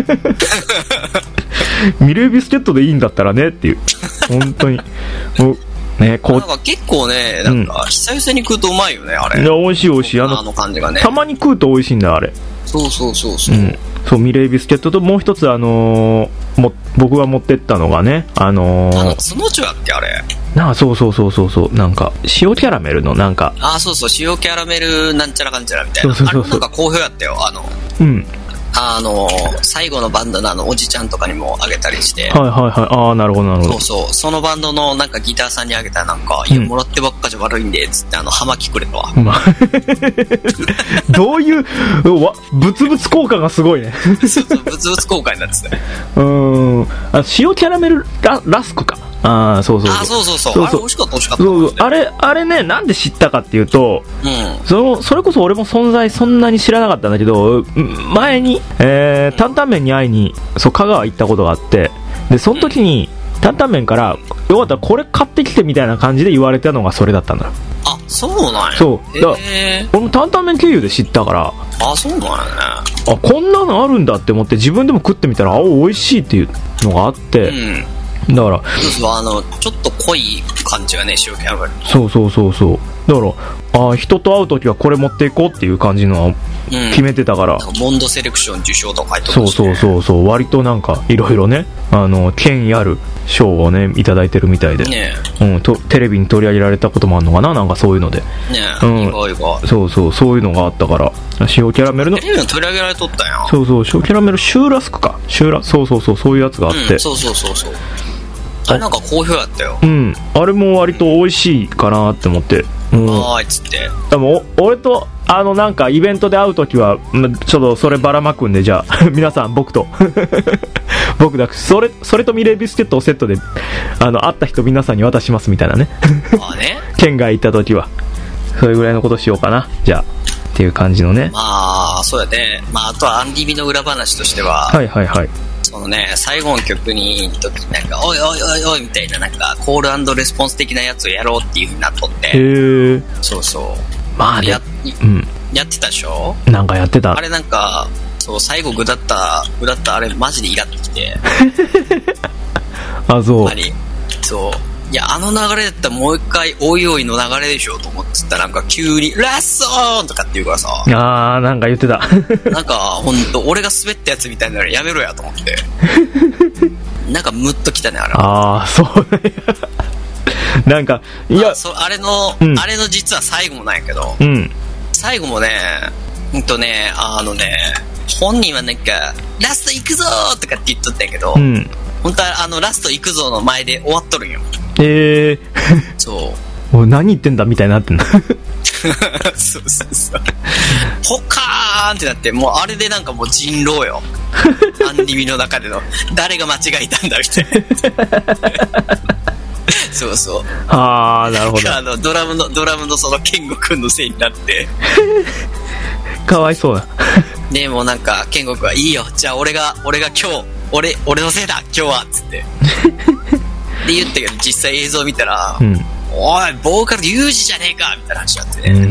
Speaker 1: ミレービスケットでいいんだったらねっていう、本当にもうね、こう
Speaker 2: なんか結構ね、なんか久々に食うとうまいよね、あれ。
Speaker 1: いや美味しい美味しい、あの、
Speaker 2: あの感じがね、
Speaker 1: たまに食うと美味しいんだあれ。
Speaker 2: そうそうそうそう、うん、
Speaker 1: そうミレービスケットともう一つ、あのー、も僕が持ってったのがね、あのー、
Speaker 2: あの角地だっけあれ。
Speaker 1: なんかそうそうそうそうそう、なんか塩キャラメルのなんか、
Speaker 2: あそうそう、塩キャラメルなんちゃらかんちゃらみたいな、そうそうそうそう、あれなんか好評やったよ。あの
Speaker 1: うん
Speaker 2: あの最後のバンドのあのおじちゃんとかにもあげたりして、
Speaker 1: はいはいはい、ああなるほどなるほど。
Speaker 2: そうそう、そのバンドのなんかギターさんにあげたらなんか、うん、いやもらってばっかじゃ悪いんでっつってあの葉巻くれたわ、まあ、
Speaker 1: どういうわブツブツ効果がすごいね。
Speaker 2: そうそう、ブツブツ効果になってたね。
Speaker 1: うーん、あ塩キャラメル ラ, ラスクか。ああそうそうそう、
Speaker 2: あそうそうそう、そうそう、あれ美味しかった美味しかった。そうそう、
Speaker 1: あれあれね、なんで知ったかっていうと、うん、そのそれこそ俺も存在そんなに知らなかったんだけど、前に、えー、担々麺に会いにそう香川行ったことがあって、でその時に担々麺からよかったらこれ買ってきてみたいな感じで言われたのがそれだったんだよ。
Speaker 2: あそうなんや。
Speaker 1: そうだ、俺も担々麺経由で知ったから、
Speaker 2: あそうなんやね。
Speaker 1: あこんなのあるんだって思って自分でも食ってみたら、あ美味しいっていうのがあって、うんだから
Speaker 2: そうそう、あのちょっと濃い感じがね、塩キャラメル。
Speaker 1: そうそうそうそう、だからあ人と会うときはこれ持っていこうっていう感じの決めてたから、うん、
Speaker 2: なんかモンドセレクション受賞とか入って
Speaker 1: るし、ね、そうそうそうそう、割となんかいろいろね、あの権威ある賞をねいただいてるみたいで、ね、うん、とテレビに取り上げられたこともあるのかな、なんかそういうので、ね、うん、意外意外、そうそうそういうのがあったから、塩キャラメルの
Speaker 2: テレビに取り上げられとったんや。
Speaker 1: そうそう、塩キャラメルシューラスクか、シューラそうそうそう、そういうやつがあって、
Speaker 2: うん、そうそうそうそう、あれなんか好評やったよ。
Speaker 1: うん、あれも割と美味しいかなって思って、うん、
Speaker 2: あーいっつって。
Speaker 1: でも俺とあのなんかイベントで会うときはちょっとそればらまくんで、じゃあ皆さん僕と僕だけそれそれとミレービスケットをセットであの会った人皆さんに渡しますみたいなね。
Speaker 2: あね。
Speaker 1: 県外行ったときはそれぐらいのことしようかな、じゃあっていう感じのね。
Speaker 2: まあそうやね。まああとはアンディビの裏話としては、
Speaker 1: はいはいはい。
Speaker 2: そのね、最後の曲に時なんかおいおいおいおいみたいな、なんかコール&レスポンス的なやつをやろうっていう風になっとって、へ
Speaker 1: ー、
Speaker 2: そうそう、
Speaker 1: まあ
Speaker 2: や、うん、やってたでしょ。
Speaker 1: なんかやってた。
Speaker 2: あれなんかそう最後ぐだったぐだったあれマジでイラってきて
Speaker 1: あそう。
Speaker 2: そう。いやあの流れだったらもう一回おいおいの流れでしょと思ってたら、なんか急にラッソーンとかって言うからさ、
Speaker 1: あーなんか言ってた
Speaker 2: なんかほんと俺が滑ったやつみたいなのやめろやと思ってなんかムッときたねあれ。
Speaker 1: ああそうねなんかいや、
Speaker 2: あ, そあれの、うん、あれの実は最後もないけど、
Speaker 1: うん、
Speaker 2: 最後もねうんとねあのね本人はなんかラスト行くぞーとかって言っとったんやけど、うん、本当はあのラスト行くぞの前で終わっとるんよ。
Speaker 1: えー、
Speaker 2: そう
Speaker 1: お何言ってんだみたいになってんだ
Speaker 2: そうそうそうポカーンってなって、もうあれでなんかもう人狼よアンディビの中での誰が間違えたんだみたいなそうそう、
Speaker 1: ああなるほど。
Speaker 2: あのドラムのドラムのその健吾くんのせいになって
Speaker 1: かわいそうだ
Speaker 2: でもなんか健吾くんはいいよ、じゃあ俺が俺が今日俺俺のせいだ今日はっつってで言ったけど実際映像見たら、
Speaker 1: うん、
Speaker 2: おいボーカルユージじゃねえかみたいな話になってね、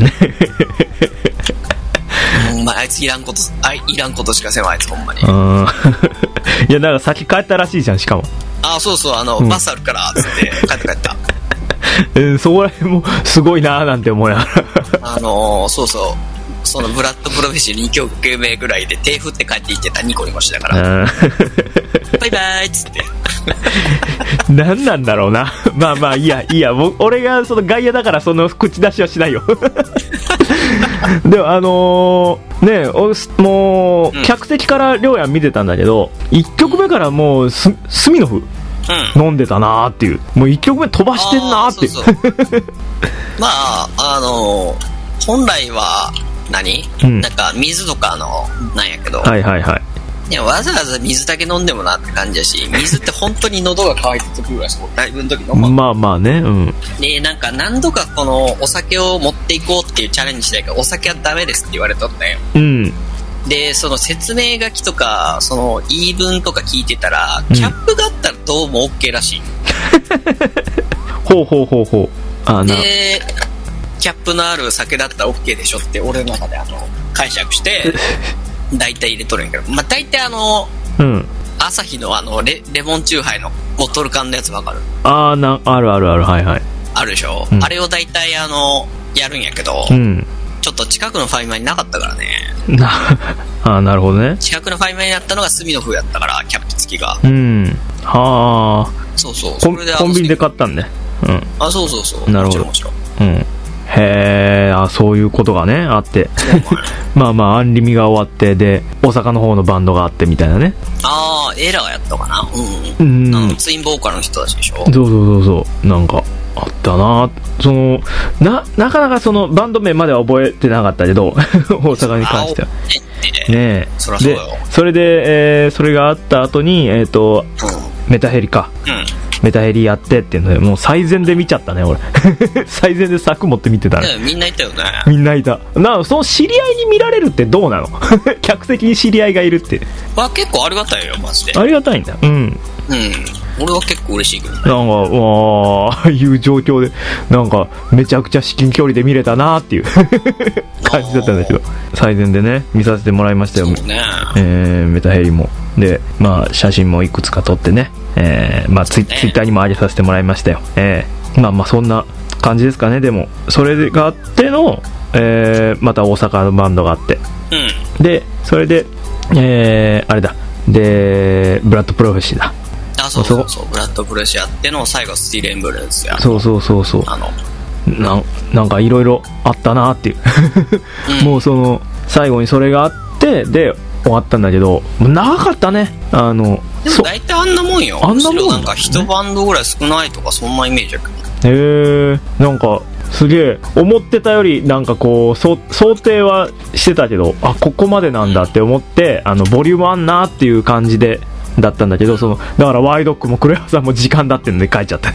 Speaker 2: うん、お前あいついらんことあいいらんことしかせんわあいつほんまに。
Speaker 1: いやなんか先帰ったらしいじゃんしかも。
Speaker 2: あそうそうあの、うん、バスあるからっつって帰った帰った
Speaker 1: えー、そこら辺もすごいなーなんて思いながら
Speaker 2: あのー、そうそうそのブラッドプロフェッションにきょくめぐらいで手振って帰っていってたニコニコしてたからバイバイっつって
Speaker 1: 何なんだろうなまあまあいいやいいや俺がその外野だからその口出しはしないよでもあのー、ねもう、うん、客席からりょうやん見てたんだけどいっきょくめからもうスミノフうん、飲んでたなーっていうもういっきょくめ飛ばしてんなーっていうそうそう
Speaker 2: まああのー、本来は何、うん、なんか水とかのなんやけど
Speaker 1: はいはいはい
Speaker 2: いやわざわざ水だけ飲んでもなって感じだし水って本当に喉が渇いた時ぐらいだいぶの時飲む
Speaker 1: まあまあねうん
Speaker 2: でなんか何度かこのお酒を持っていこうっていうチャレンジしたいからお酒はダメですって言われとったよ
Speaker 1: うん
Speaker 2: でその説明書きとかその言い分とか聞いてたらキャップがあったらどうも OK らしい、
Speaker 1: うん、ほうほうほうほうあ
Speaker 2: でキャップのある酒だったら OK でしょって俺の中であの解釈して大体入れとるんやけどまあ大体あの、
Speaker 1: うん、
Speaker 2: アサヒのあの レ, レモンチューハイのボトル缶のやつわかる
Speaker 1: ああなあるあるあるはいはい
Speaker 2: あるでしょ、うん、あれを大体あのやるんやけど、
Speaker 1: うん
Speaker 2: ちょっと近くのファイマになかったからね
Speaker 1: ああなるほどね
Speaker 2: 近くのファイマになったのがスミノフやったからキャップ付きが
Speaker 1: うんはあ
Speaker 2: そうそう
Speaker 1: それでコンビニで買ったんねうん
Speaker 2: あそうそうそう
Speaker 1: なるほど
Speaker 2: もちろんもちろん
Speaker 1: うんへえあそういうことがねあってまあまあアンリミが終わってで大阪の方のバンドがあってみたいなね
Speaker 2: ああエラーやったかなうん、うん、ツインボーカルの人たちでしょ
Speaker 1: そうそうそうそうなんかあったなその な, なかなかそのバンド名までは覚えてなかったけど大阪に関してはねえ
Speaker 2: そらそうよ
Speaker 1: でそれで、えー、それがあった後にえっ、ー、と、うん、メタヘリか、
Speaker 2: うん、
Speaker 1: メタヘリやってっていうのでもう最前で見ちゃったね俺最前で柵持って見てたね
Speaker 2: みんないたよね
Speaker 1: みんないたなその知り合いに見られるってどうなの客席に知り合いがいるって
Speaker 2: あ結構ありがたいよマジで
Speaker 1: ありがたいんだうんうん
Speaker 2: 俺は結構嬉しいけどね
Speaker 1: なんかわあいう状況でなんかめちゃくちゃ至近距離で見れたなっていう感じだったんだけど最前でね見させてもらいましたよ
Speaker 2: そうね、
Speaker 1: えー、メタヘリもでまあ写真もいくつか撮ってね、えー、まあツイ、ね、ツイッターにも上げさせてもらいましたよ、えー、まあまあそんな感じですかねでもそれがあっての、えー、また大阪のバンドがあって、
Speaker 2: うん、
Speaker 1: でそれで、えー、あれだでブラッドプロフェッシーだ
Speaker 2: あそうそうそうブラッドプレスやっての最後スティールエンブレスや
Speaker 1: そうそうそうそう
Speaker 2: あの
Speaker 1: な, なんかいろいろあったなっていう、うん、もうその最後にそれがあってで終わったんだけど長かったねあの
Speaker 2: でも大体あんなもんよ
Speaker 1: あんなもん
Speaker 2: なんか一バンドぐらい少ないとかそんなイメージやけ
Speaker 1: どへえなんかすげえ思ってたよりなんかこう想定はしてたけどあここまでなんだって思って、うん、あのボリュームあんなっていう感じでだったんだけどそのだからワイドックもクレアさんも時間だってんので書いちゃった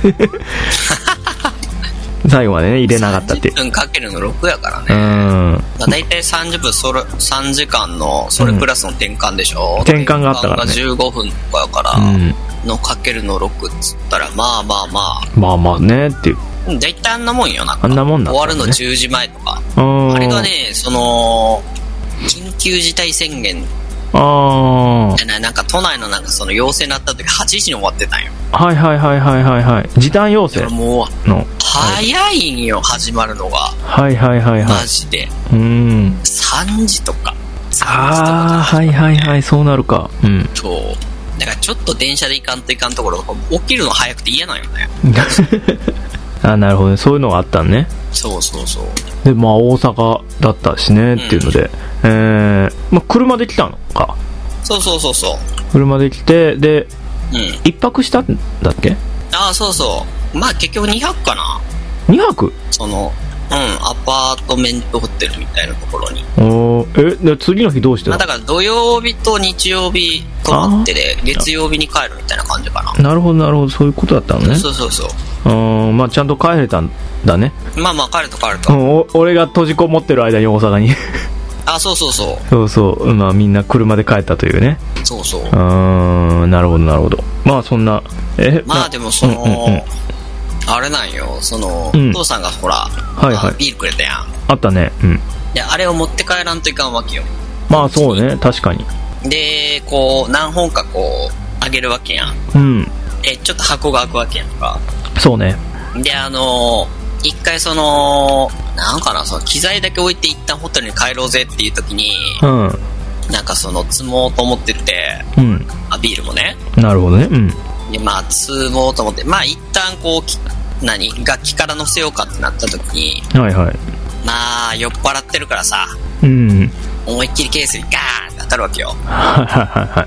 Speaker 1: 最後までね入れなかったって
Speaker 2: さんじゅっぷんかけるのろくやからね
Speaker 1: うん、
Speaker 2: まあ、大体さんじゅっぷんそれさんじかんのそれプラスの転換でしょ、うん、
Speaker 1: 転換があったからね
Speaker 2: 転換がじゅうごふんとかやから、うん、のかけるのろくっつったらまあまあまあ
Speaker 1: まあまあねっていう
Speaker 2: 大体あんなもんよなんか
Speaker 1: あんなもんだ、ね、
Speaker 2: 終わるのじゅうじまえとかあれがねその緊急事態宣言
Speaker 1: ああ
Speaker 2: なんか都内のなんかその要請になった時はちじに終わってたんよ
Speaker 1: はいはいはいはいはいはい時短要請
Speaker 2: もう
Speaker 1: の
Speaker 2: 早いんよ始まるのが
Speaker 1: はいはいはいはい
Speaker 2: マジで
Speaker 1: うん
Speaker 2: さんじとか
Speaker 1: ああはいはいはいそうなるかうん
Speaker 2: そうだからちょっと電車で行かんといかんところとか起きるの早くて嫌なんよね
Speaker 1: あなるほどねそういうのがあったんね
Speaker 2: そうそうそう
Speaker 1: でまあ大阪だったしねっていうので、うん、えー、まあ車で来たのか
Speaker 2: そうそうそうそう
Speaker 1: 車で来てで、
Speaker 2: うん、
Speaker 1: 一泊したんだっけ
Speaker 2: ああそうそうまあ結局にはくかな
Speaker 1: にはく
Speaker 2: そのうんアパートメントホテルみたいなところに
Speaker 1: おえで次の日どうしてたの、
Speaker 2: まあ、だから土曜日と日曜日泊まってで月曜日に帰るみたいな感じかな
Speaker 1: なるほどなるほどそういうことだったのね
Speaker 2: そうそうそう
Speaker 1: うんまあちゃんと帰れたんだね
Speaker 2: まあまあ帰ると帰ると、
Speaker 1: うん、お俺が閉じこもってる間に大阪に
Speaker 2: あそうそうそう
Speaker 1: そうそうまあみんな車で帰ったというね
Speaker 2: そうそう
Speaker 1: うんなるほどなるほどまあそんな
Speaker 2: えまあでもその、うんうんうん、あれなんよその、うん、父さんがほら、はいはい、ビールくれたやん。
Speaker 1: あったね。うん。
Speaker 2: であれを持って帰らんといかんわけよ。
Speaker 1: まあそうね、確かに。
Speaker 2: でこう何本かこうあげるわけやん。
Speaker 1: うん。
Speaker 2: でちょっと箱が開くわけやんか。
Speaker 1: そうね。
Speaker 2: であの一回そのなんかなその機材だけ置いて一旦ホテルに帰ろうぜっていう時に、
Speaker 1: うん、
Speaker 2: なんかその積もうと思ってて、
Speaker 1: うん、
Speaker 2: あビールもね。
Speaker 1: なるほどね。うん。
Speaker 2: でまあ積もうと思ってまあ一旦こう何楽器から乗せようかってなった時に、
Speaker 1: はいはい。
Speaker 2: まあ酔っ払ってるからさ、
Speaker 1: うん。
Speaker 2: 思いっきりケースにガーンって当たるわけよ。
Speaker 1: はいはいはい。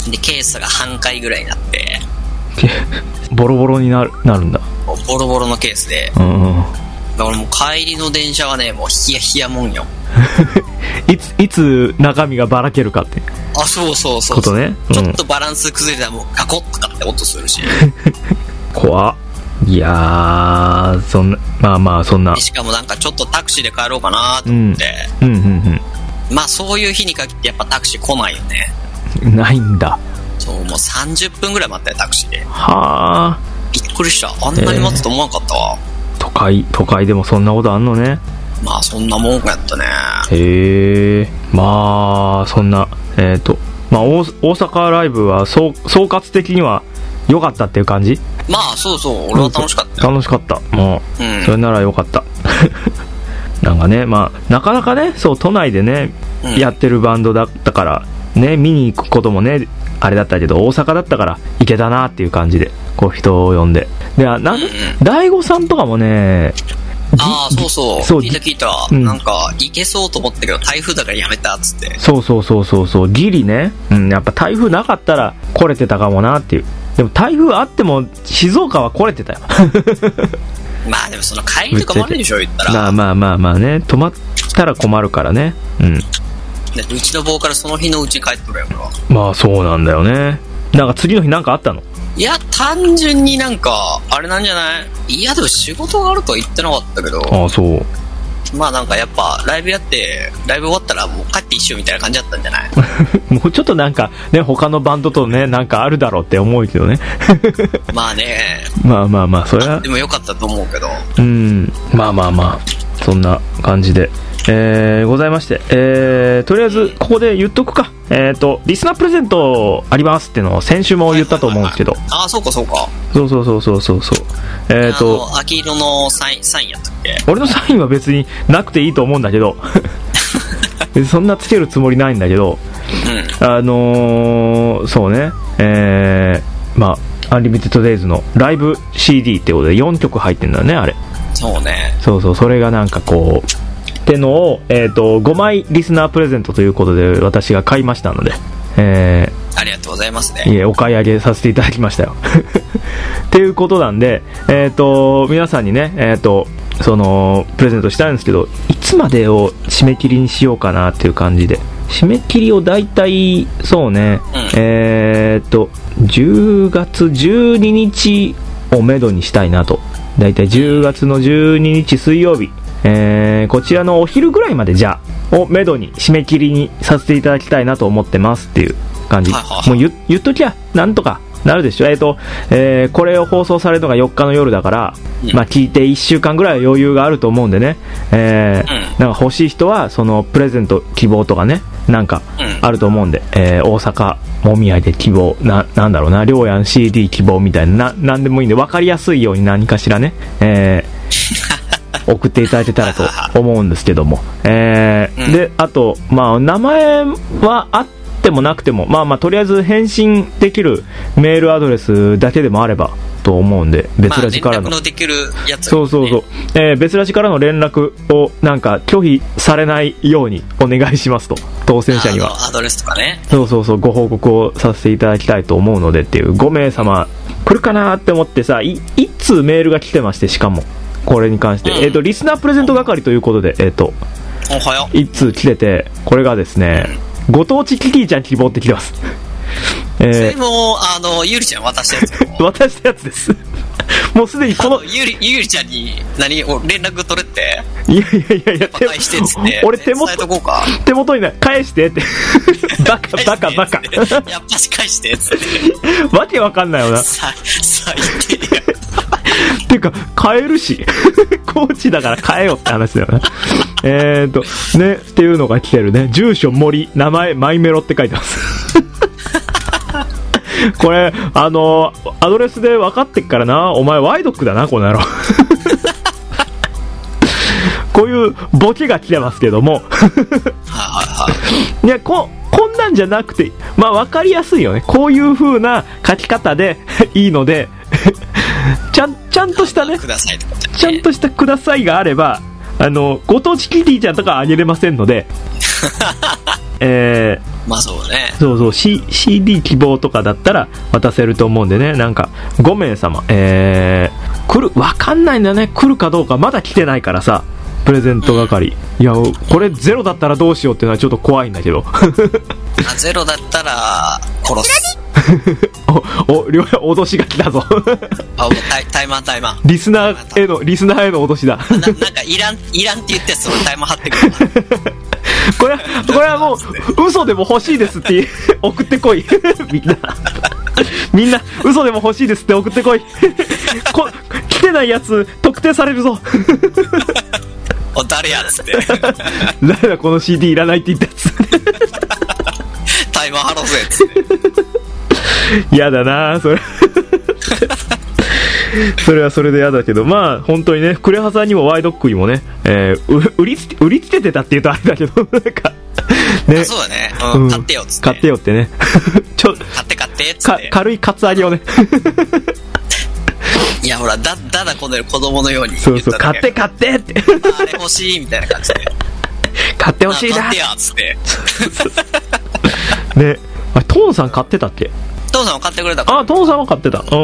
Speaker 2: でケースが半回ぐらいになって。
Speaker 1: ボロボロになる、なるんだ。
Speaker 2: ボロボロのケースで、
Speaker 1: うん、
Speaker 2: だからもう帰りの電車はねもうヒヤヒヤもんよ。
Speaker 1: いついつ中身がばらけるかって
Speaker 2: あそうそうそう
Speaker 1: ことね、
Speaker 2: うん、ちょっとバランス崩れたらもうガコッとかって音するし
Speaker 1: 怖っ。いやーそんなまあまあそんな
Speaker 2: しかもなんかちょっとタクシーで帰ろうかなと思って、
Speaker 1: うん、うんうんうん
Speaker 2: まあそういう日に限ってやっぱタクシー来ないよね。
Speaker 1: ないんだ。
Speaker 2: そうもうさんじゅっぷんぐらい待ったよタクシーで。
Speaker 1: はあ
Speaker 2: びっくりした。あんなに待つと思わなかったわ、
Speaker 1: えー、都会都会でもそんなことあんのね。
Speaker 2: まあそんなもんやったね。
Speaker 1: へえ。まあそんなえっ、ー、とまあ 大, 大阪ライブは総総括的には良かったっていう感じ。
Speaker 2: まあそうそう俺は楽しかったよ。
Speaker 1: 楽しかったもう、うん、それなら良かったなんかねまあなかなかねそう都内でね、うん、やってるバンドだったからね見に行くこともねあれだったけど大阪だったから行けたなっていう感じでこう人を呼んででなん大悟さんとかもね
Speaker 2: ああそうそうそう聞いた聞いた、うん、なんか行けそうと思ったけど台風だからやめたっつって。そう
Speaker 1: そうそうそうそうギリね、うん、やっぱ台風なかったら来れてたかもなっていう。でも台風あっても静岡は来れてたよ
Speaker 2: まあでもその帰りとかもあるでしょ言ったら。
Speaker 1: まあまあまあまあね止まったら困るからね。うん
Speaker 2: でうちのボーカルその日のうちに帰ってくるやから。
Speaker 1: まあそうなんだよね。なんか次の日なんかあったの？
Speaker 2: いや単純になんかあれなんじゃない？いやでも仕事があるとは言ってなかったけど。
Speaker 1: ああそう。
Speaker 2: まあなんかやっぱライブやってライブ終わったらもう帰って一緒みたいな感じだったんじゃない
Speaker 1: もうちょっとなんかね他のバンドとねなんかあるだろうって思うけどね
Speaker 2: まあね
Speaker 1: まあまあまあそれは
Speaker 2: でもよかったと思うけど
Speaker 1: うんまあまあまあそんな感じでえー、ございまして、えー、とりあえずここで言っとくか。えーとリスナープレゼントありますっていうのを先週も言ったと思うんですけど、
Speaker 2: はいはいはいはい、ああそうかそうか
Speaker 1: そうそうそうそうそうそうえーと
Speaker 2: あの秋色のサインサインやったっけ。
Speaker 1: 俺のサインは別になくていいと思うんだけどそんなつけるつもりないんだけど、うん、あのー、そうねえー、まあアンリミテッドデイズのライブ シーディー ってことでよんきょく入ってんだよねあれ。
Speaker 2: そうね
Speaker 1: そうそうそれがなんかこうってのを、えー、とごまいリスナープレゼントということで私が買いましたので、え
Speaker 2: ー、ありがとうございますね。
Speaker 1: いえお買い上げさせていただきましたよっていうことなんで、えー、と皆さんにね、えー、とそのプレゼントしたいんですけどいつまでを締め切りにしようかなっていう感じで締め切りをだいたいそうね、うん、えー、とじゅうがつじゅうににちをめどにしたいなと。だいたいじゅうがつのじゅうににち水曜日えー、こちらのお昼ぐらいまでじゃあをめどに締め切りにさせていただきたいなと思ってますっていう感じ、はいはいはい、もう 言, 言っときゃなんとかなるでしょ。えーと、えー、これを放送されるのがよっかの夜だから、うん、まあ聞いていっしゅうかんぐらいは余裕があると思うんでね、えーうん、なんか欲しい人はそのプレゼント希望とかねなんかあると思うんで、えー、大阪もみ合いで希望 な, なんだろうなりょうやん シーディー 希望みたいな な, なんでもいいんで分かりやすいように何かしらね、えー送っていただけたらと思うんですけども、えーうん、であと、まあ、名前はあってもなくてもまあまあとりあえず返信できるメールアドレスだけでもあればと思うんで別ラジからの、
Speaker 2: まあ、連絡のできるやつ、ね、
Speaker 1: そうそうそう、えー、別ラジからの連絡をなんか拒否されないようにお願いしますと当選者には
Speaker 2: アドレスとかね
Speaker 1: そうそうそうご報告をさせていただきたいと思うのでっていうごめいさま来るかなって思ってさい一通メールが来てましてしかもこれに関して、うん、えーとリスナープレゼント係ということでえっ、ー、と
Speaker 2: おはよ
Speaker 1: う一通来ててこれがですね、うん、ご当地キキーちゃん希望って来てます。
Speaker 2: えー、それもあのゆりちゃん渡したやつ
Speaker 1: 渡したやつですもうすでにこの
Speaker 2: ゆりゆりちゃんに何連絡取れって。
Speaker 1: いやいやいやいや、
Speaker 2: 返してっつって
Speaker 1: 俺手元手元にない返してってバカバカバカ
Speaker 2: やっぱし返してっつって
Speaker 1: わけわかんないよな。
Speaker 2: 最低や
Speaker 1: てか買えるしコーチだから買えよって話だよね。えーとねっていうのが来てるね。住所森、名前マイメロって書いてますこれあのアドレスで分かってっからな。お前ワイドックだなこの野郎こういうボケが来てますけどもいや こ, こんなんじゃなくて、まあ分かりやすいよね。こういう風な書き方でいいのでちゃんちゃんとしたね、ちゃんとしたくださいがあれば、あのご当地キティちゃんとかあげれませんのでえー、
Speaker 2: まあそうね。
Speaker 1: そうそう、C、シーディー 希望とかだったら渡せると思うんでね。なんかご名様、えー、来る、わかんないんだね。来るかどうかまだ来てないからさ、プレゼント係、うん、いやこれゼロだったらどうしようっていうのはちょっと怖いんだけど
Speaker 2: あ、ゼロだったら殺す
Speaker 1: おお、両脅しが来たぞ
Speaker 2: あ、もうタイ、タイマンタイマン
Speaker 1: リスナーへのリスナーへの脅しだな。
Speaker 2: なんかいらんいらんって言って、そのタイマン張ってくる
Speaker 1: これはこれはもう嘘でも欲しいですって送ってこいみんなみんな嘘でも欲しいですって送ってこいこ来てないやつ特定されるぞ
Speaker 2: お、誰やっつって
Speaker 1: 誰だこの シーディー いらないって言ったやつ
Speaker 2: タイマン張ろうぜっつって
Speaker 1: やだなそれそれはそれでやだけど、まあ本当にね、クレハさんにもワイドックにもね、えー、売りつ売りつけてたって言うとあれだけどなんか
Speaker 2: ね、そうだね、うんうん、買ってよっつって、
Speaker 1: 買ってよってねちょ
Speaker 2: 買って買ってっつって、
Speaker 1: 軽いカツアゲをね
Speaker 2: いやほら、だだだこねる子供のように言っただけ。
Speaker 1: そうそう、買って買ってって
Speaker 2: あれ欲しいみたいな感じで
Speaker 1: 買ってほしいな、
Speaker 2: 買ってやっつって
Speaker 1: ね、あれトーンさん買ってたっけ。
Speaker 2: トーンさんは買ってくれたから。
Speaker 1: あ、トーンさんは買ってた。うん、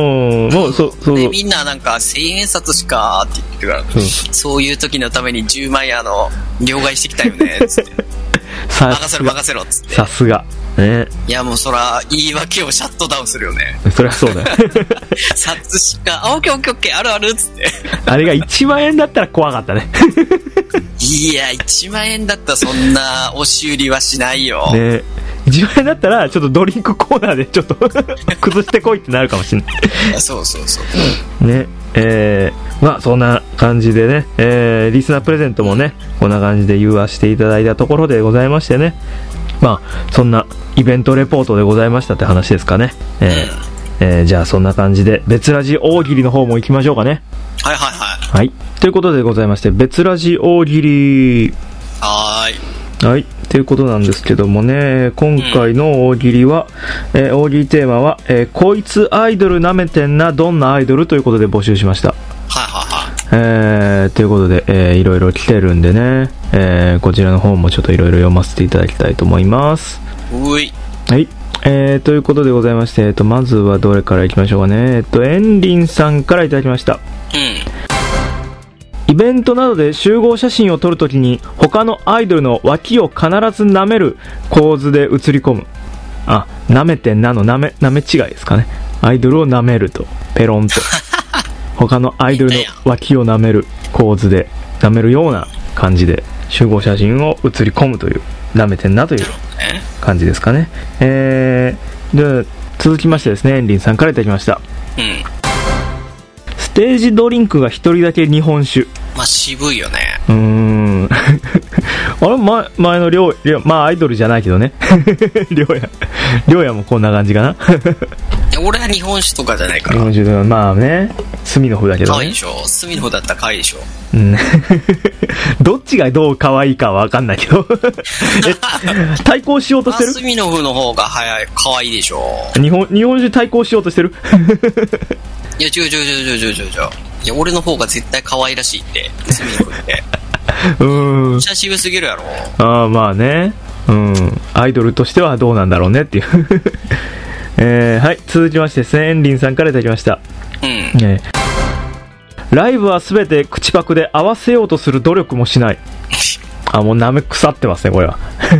Speaker 1: もうそそう
Speaker 2: でみんななんかせんえん札しかって言ってから、うん、そういう時のためにじゅうまん円あの両替してきたよねっつって任せろ任せろっつって。
Speaker 1: さすがね。
Speaker 2: いやもうそら言い訳をシャットダウンするよね。
Speaker 1: そりゃそうだよ
Speaker 2: 札しか、あ、オッケーオッケーオッケー、あるあるっつって
Speaker 1: あれがいちまん円だったら怖かったね
Speaker 2: いやいちまん円だったらそんな押し売りはしないよ
Speaker 1: ね。いちまん円だったらちょっとドリンクコーナーでちょっと崩してこいってなるかもしれない
Speaker 2: そうそうそう
Speaker 1: ね。えー、まあそんな感じでね、えー、リスナープレゼントもねこんな感じで言わせていただいたところでございましてね、まあそんなイベントレポートでございましたって話ですかね。えーえー、じゃあそんな感じで別ラジ大喜利の方も行きましょうかね。
Speaker 2: はいはいはい、
Speaker 1: はい、ということでございまして、別ラジ大喜利、
Speaker 2: はーい
Speaker 1: はい、ということなんですけどもね、今回の大喜利は、うんえー、大喜利テーマは、えー、こいつアイドルなめてんな、どんなアイドルということで募集しました。
Speaker 2: はいはいはい。
Speaker 1: えー、ということで、えー、いろいろ来てるんでね、えー、こちらの方もちょっといろいろ読ませていただきたいと思います。
Speaker 2: うい。
Speaker 1: はい。えー、ということでございまして、えーと、まずはどれからいきましょうかね。えっと、エンリンさんからいただきました。
Speaker 2: うん。
Speaker 1: イベントなどで集合写真を撮るときに他のアイドルの脇を必ず舐める構図で写り込む。あ、舐めてんなの舐め、舐め違いですかね。アイドルを舐めるとペロンと他のアイドルの脇を舐める構図で舐めるような感じで集合写真を写り込むという、舐めてんなという感じですかね。えー、で続きましてですね、エンリンさんからいただきました。
Speaker 2: うん。
Speaker 1: ステージドリンクが一人だけ日本酒。
Speaker 2: まあ渋いよね。
Speaker 1: うーんあれ、前、前のりょう、まあアイドルじゃないけどねりょうやりょうやもこんな感じかな
Speaker 2: 俺は日本酒とかじゃないから。
Speaker 1: 日本酒でまあね、隅の方だけどね。
Speaker 2: 可愛いでしょ。隅の方だったら可愛いでしょ。
Speaker 1: うんどっちがどう可愛いかは分かんないけどえ対抗しようとしてる。
Speaker 2: 隅の方の方が早い可愛いでしょ。
Speaker 1: 日本日本酒対抗しようとしてる
Speaker 2: いや違う違う違う違う違う違う。いや俺の方が絶対可愛らしいって隅の方ってうーん、写真渋すぎるやろ。
Speaker 1: ああまあね、うん、アイドルとしてはどうなんだろうねっていうえー、はい、続きましてセンリンさんからいただきました。
Speaker 2: うん、
Speaker 1: えー、ライブはすべて口パクで合わせようとする努力もしないあ、もうなめ腐ってますねこれは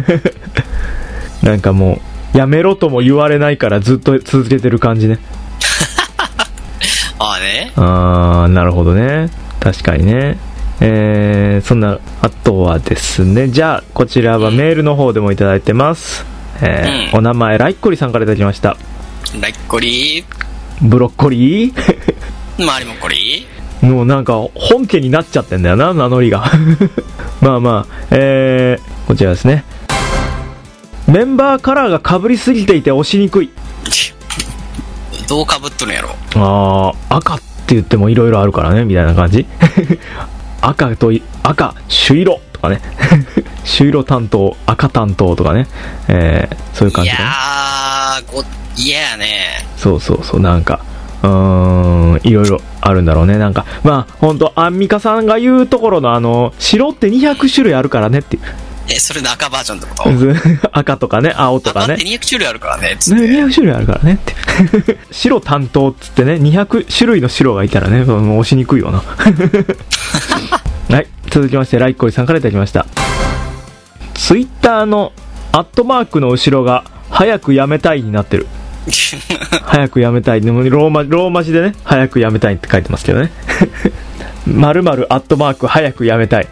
Speaker 1: なんかもうやめろとも言われないからずっと続けてる感じね
Speaker 2: ああね。
Speaker 1: あー、なるほどね。確かにね。えー、そんな、あとはですね、じゃあ、こちらはメールの方でもいただいてます。うん、えー、うん、お名前、ライッコリさんからいただきました。
Speaker 2: ライッコリー。
Speaker 1: ブロッコリー
Speaker 2: 周りもコリ
Speaker 1: ーもうなんか、本家になっちゃってんだよな、名乗りが。まあまあ、えー、こちらですね。メンバーカラーが被りすぎていて押しにくい。
Speaker 2: どう被っとるんやろ。
Speaker 1: あー、赤って言ってもいろいろあるからね、みたいな感じ。赤と赤朱色とかね。朱色担当、赤担当とかね、えー、そういう感じ、ね、
Speaker 2: いやーご嫌やね。
Speaker 1: そうそうそう、なんかうーん、いろいろあるんだろうね。なんかまあ本当アンミカさんが言うところのあの白ってにひゃく種類あるからねっていう。
Speaker 2: え、それの赤バージョンってこと？
Speaker 1: 赤とかね、青とかね。
Speaker 2: 赤ってにひゃく種類あるからねっつって。
Speaker 1: ね、にひゃく種類あるからねって。白担当っつってね、にひゃく種類の白がいたらね、もう押しにくいよな。はい、続きまして、ライッコリさんからいただきました。ツイッターのアットマークの後ろが、早くやめたいになってる。早くやめたい。でもローマ、ローマ字でね、早くやめたいって書いてますけどね。〇〇アットマーク早くやめたい。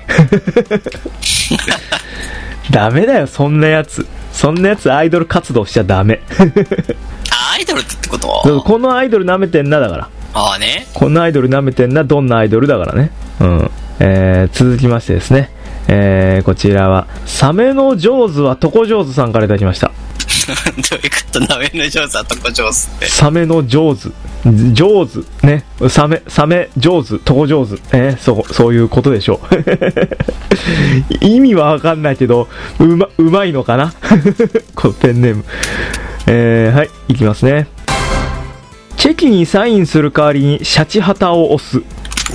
Speaker 1: ダメだよ、そんなやつ。そんなやつアイドル活動しちゃダメ。
Speaker 2: アイドルってこと
Speaker 1: このアイドル舐めてんな、だから。
Speaker 2: ああね。
Speaker 1: このアイドル舐めてんな、どんなアイドルだからね。うん。えー、続きましてですね。えー、こちらは、サメの上手はトコ上手さんからいただきました。
Speaker 2: どういうこと？サメの上手はトコ上手って。
Speaker 1: サメの上手。上手。ね。サメ、サメ上手、トコ上手。えー、そう、そういうことでしょう。意味はわかんないけど、うま、うまいのかなこのペンネーム。えー、はい、いきますね。チェキにサインする代わりにシャチハタを押す。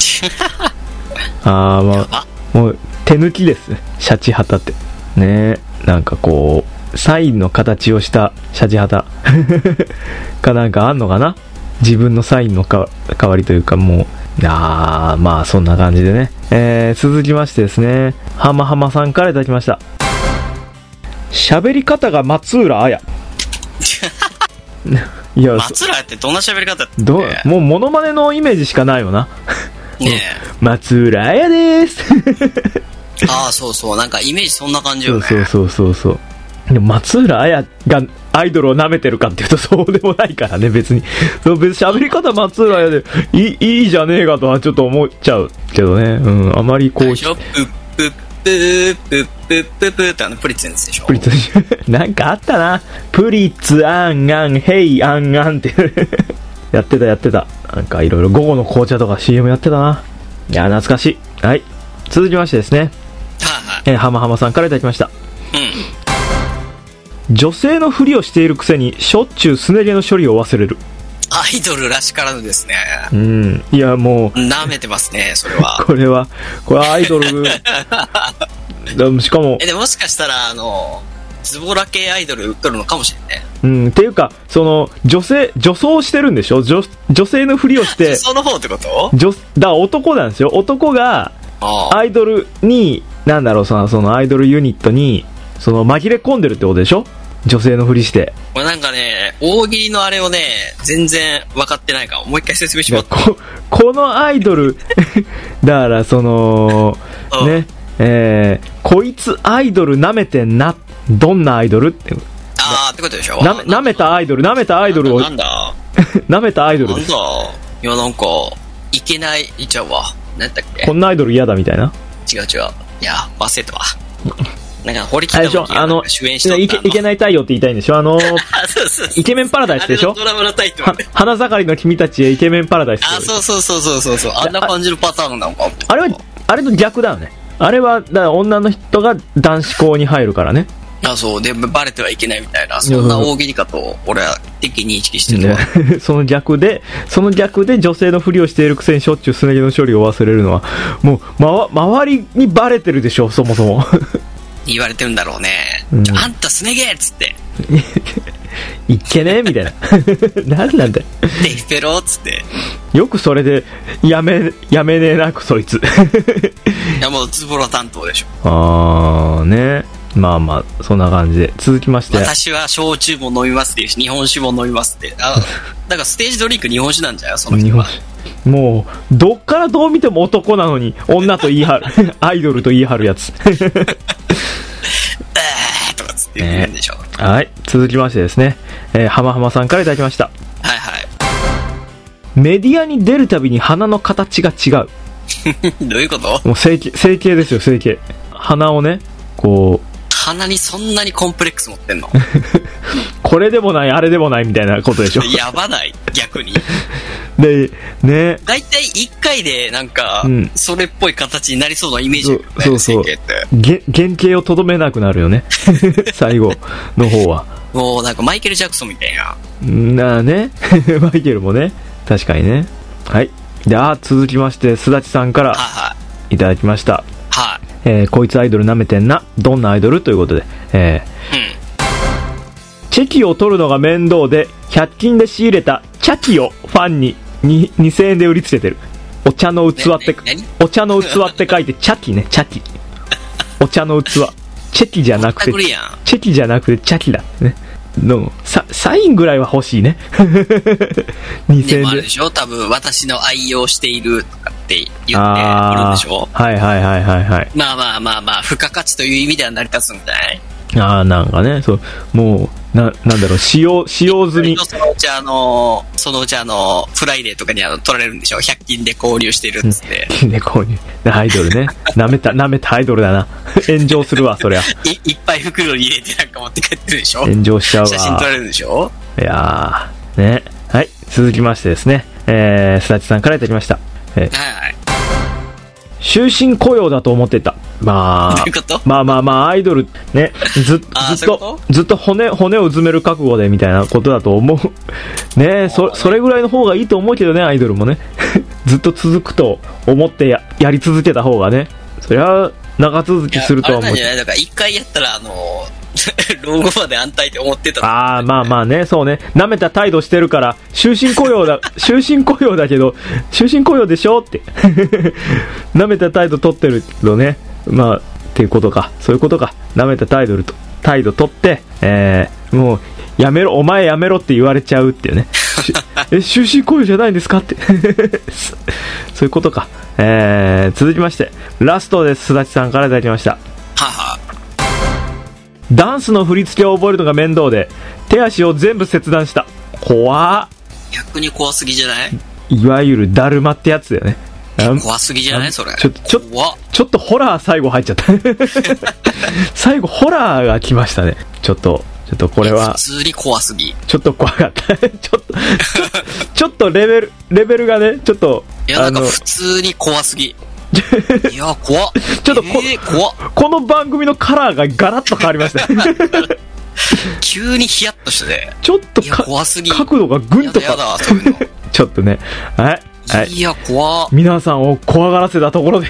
Speaker 1: あー、まあ、もう手抜きですね。シャチハタって。ね、なんかこう、サインの形をしたシャチハタかなんかあんのかな、自分のサインのか代わりというか、もうあー、まあそんな感じでね、えー、続きましてですね、ハマハマさんからいただきました。喋り方が松浦綾。
Speaker 2: いや、松浦ってどんな喋り方だったっけ？
Speaker 1: どう、もうモノマネのイメージしかないよな。
Speaker 2: ねえ、
Speaker 1: 松浦綾でーす。
Speaker 2: ああ、そうそう、なんかイメージそんな感じよね。
Speaker 1: そうそうそうそう。でも松浦綾がアイドルを舐めてるかっていうとそうでもないからね、別に。そう、別に喋り方松浦綾でいい、いいじゃねえかとはちょっと思っちゃうけどね。うん、あまりこう。
Speaker 2: プップップープップップップーってあのプリッツのやつでしょ。
Speaker 1: プリッツなんかあったな。プリッツアンアンヘイアンアンってやってたやってた。なんかいろいろ午後の紅茶とか シーエム やってたな。いや、懐かしい。はい。続きましてですね。
Speaker 2: はいはい。
Speaker 1: えー、浜浜さんからいただきました。
Speaker 2: うん。
Speaker 1: 女性のふりをしているくせにしょっちゅうすね毛の処理を忘れる。
Speaker 2: アイドルらしからぬですね。
Speaker 1: うん。いや、もう。
Speaker 2: 舐めてますね、それは。
Speaker 1: これは、これはアイドル。しかも。
Speaker 2: え、でもしかしたら、あの、ズボラ系アイドル売っとるのかもしれんね。
Speaker 1: うん。っていうか、その、女性、女装してるんでしょ？ 女, 女性のふりをして。
Speaker 2: 女装の方ってこと？
Speaker 1: 女、だから男なんですよ。男が、アイドルに、なんだろう、その、そのアイドルユニットに、その、紛れ込んでるってことでしょ？女性のふりして。
Speaker 2: これなんかね、大喜利のあれをね、全然分かってないから、もう一回説明します。
Speaker 1: こ、このアイドル、だからその、ね、えー、こいつアイドル舐めてんな。どんなアイドルって。
Speaker 2: あーってことでしょ？
Speaker 1: なめ、舐めたアイドル、舐めたアイドルを。
Speaker 2: なんだ
Speaker 1: 舐めたアイドルです。
Speaker 2: なんだいや、なんか、いけない、いっちゃうわ。なんだっけ？
Speaker 1: こんなアイドル嫌だみたいな。
Speaker 2: 違う違う。いや、忘れたわ。なんか、堀北真希が主演しとった
Speaker 1: いけ、いけない太陽って言いたいんでしょ？あのー、
Speaker 2: そうそうそう、
Speaker 1: イケメンパラダイスでしょ？
Speaker 2: ドラマのタイトル、ね、
Speaker 1: 花盛りの君たちへイケメンパラダイス。
Speaker 2: あ、そうそうそうそうそうそう。あんな感じのパターンなのか。
Speaker 1: あれは、あれと逆だよね。あれは、だから女の人が男子校に入るからね。
Speaker 2: あ、そう。で、バレてはいけないみたいな、そんな大喜利かと、俺は的に認識してるわ。
Speaker 1: ね、その逆で、その逆で女性のふりをしているくせにしょっちゅうすね毛の処理を忘れるのは、もう、ま、周りにバレてるでしょ、そもそも。
Speaker 2: 言われてるんだろうね。うん、あんたすね毛っつって。
Speaker 1: いっけねみたいな。なんなんだよ。
Speaker 2: デフペロっつって。
Speaker 1: よくそれで、やめ、やめねえなく、そいつ。い
Speaker 2: や、もうズボラ担当でしょ。
Speaker 1: あー、ね。まあまあ、そんな感じで。続きまして。
Speaker 2: 私は焼酎も飲みますっていうし、日本酒も飲みますって。あ、だからステージドリンク日本酒なんじゃよ、その人は。
Speaker 1: もうどっからどう見ても男なのに女と言い張るアイドルと言い張るやつ
Speaker 2: えーとかつって言うんでしょ、
Speaker 1: えー、はい、続きましてですね、えー、浜浜さんからいただきました。
Speaker 2: はいはい。
Speaker 1: メディアに出るたびに鼻の形が違う
Speaker 2: どういうこと？
Speaker 1: もう整形、整形ですよ、整形。鼻をね、こう
Speaker 2: 鼻にそんなにコンプレックス持ってんの？
Speaker 1: これでもないあれでもないみたいなことでしょ。
Speaker 2: やばない？逆に
Speaker 1: でね、
Speaker 2: だいたいいっかいでなんか、うん、それっぽい形になりそうなイメージ、ね、
Speaker 1: そうそうそう、げ原型をとどめなくなるよね最後の方は
Speaker 2: もうなんかマイケル・ジャクソンみたい
Speaker 1: ななあねマイケルもね、確かにね。はい。で、あ、続きましてすだちさんからいただきました。
Speaker 2: はい、
Speaker 1: えー、こいつアイドル舐めてんな、どんなアイドルということで、えーうん、チェキを取るのが面倒でひゃく均で仕入れたチャキをファンにににせんえんで売りつけてる。お茶の器って、お茶の器って書いてチャキね、チャキ。お茶の器。チェキじゃなくて、チェキじゃなくてチャキだね。のサ, サインぐらいは欲しいねにせんえんで。
Speaker 2: でもあるでしょ、多分私の愛用しているとかって言って売るんでしょ。
Speaker 1: はいはいはいはいはい。
Speaker 2: まあまあまあまあ付加価値という意味では成り立つんじゃない。
Speaker 1: ああ、なんかね、そう、もうな、なんだろう、使用使用済み。
Speaker 2: そのうちあのそのうちあのフライデーとかにあの取られるんでしょ、ひゃく均で購入してるっつって。
Speaker 1: ひゃく均で購入。アイドルね、なめたなめたアイドルだな。炎上するわそりゃ。
Speaker 2: い, いっぱい袋に入れてなんか持って帰ってるでしょ。
Speaker 1: 炎上しちゃうわ。
Speaker 2: 写真撮られるでしょ。
Speaker 1: いやーね、はい、続きましてですね、えー、すだちさんからいただきました。えー、
Speaker 2: はいはい。
Speaker 1: 終身雇用だと思ってた。まあ、まあまあまあアイドルね、ず, ずっとずっと骨骨をうずめる覚悟でみたいなことだと思うね。そそれぐらいの方がいいと思うけどね、アイドルもねずっと続くと思って や, やり続けた方がね、そりゃ長続きするとは思う。
Speaker 2: あれなんじゃない、だから一回やったらあの老後まで安泰って思ってた。
Speaker 1: ああ、まあまあね、そうね、舐めた態度してるから終身雇用だ終身雇用だけど終身雇用でしょって舐めた態度取ってるのね、まあっていうことか、そういうことか。舐めた態度と態度取って、えー、もうやめろ、お前やめろって言われちゃうっていうねえ、終身雇用じゃないんですかってそういうことか。えー、続きましてラストです。すだちさんからいただきました。
Speaker 2: はは。
Speaker 1: ダンスの振り付けを覚えるのが面倒で手足を全部切断した。怖っ。
Speaker 2: 逆に怖すぎじゃない？
Speaker 1: いわゆるだるまってやつだよね。
Speaker 2: 怖すぎじゃないそれ。
Speaker 1: ちょちょちょっとホラー最後入っちゃった最後ホラーが来ましたね。ちょっとちょっとこれは
Speaker 2: 普通に怖すぎ。
Speaker 1: ちょっと怖かったちょっとちょっとレベルレベルがね、ちょっと
Speaker 2: いやなんか普通に怖すぎいや怖っ。
Speaker 1: ちょっとこ、えー、怖っ。この番組のカラーがガラッと変わりました
Speaker 2: 急にヒヤッとして、
Speaker 1: ちょっと
Speaker 2: 怖すぎ、
Speaker 1: 角度がグンとか、やだやだそういうのちょっとね、はい、はい、
Speaker 2: いや怖っ。
Speaker 1: 皆さんを怖がらせたところで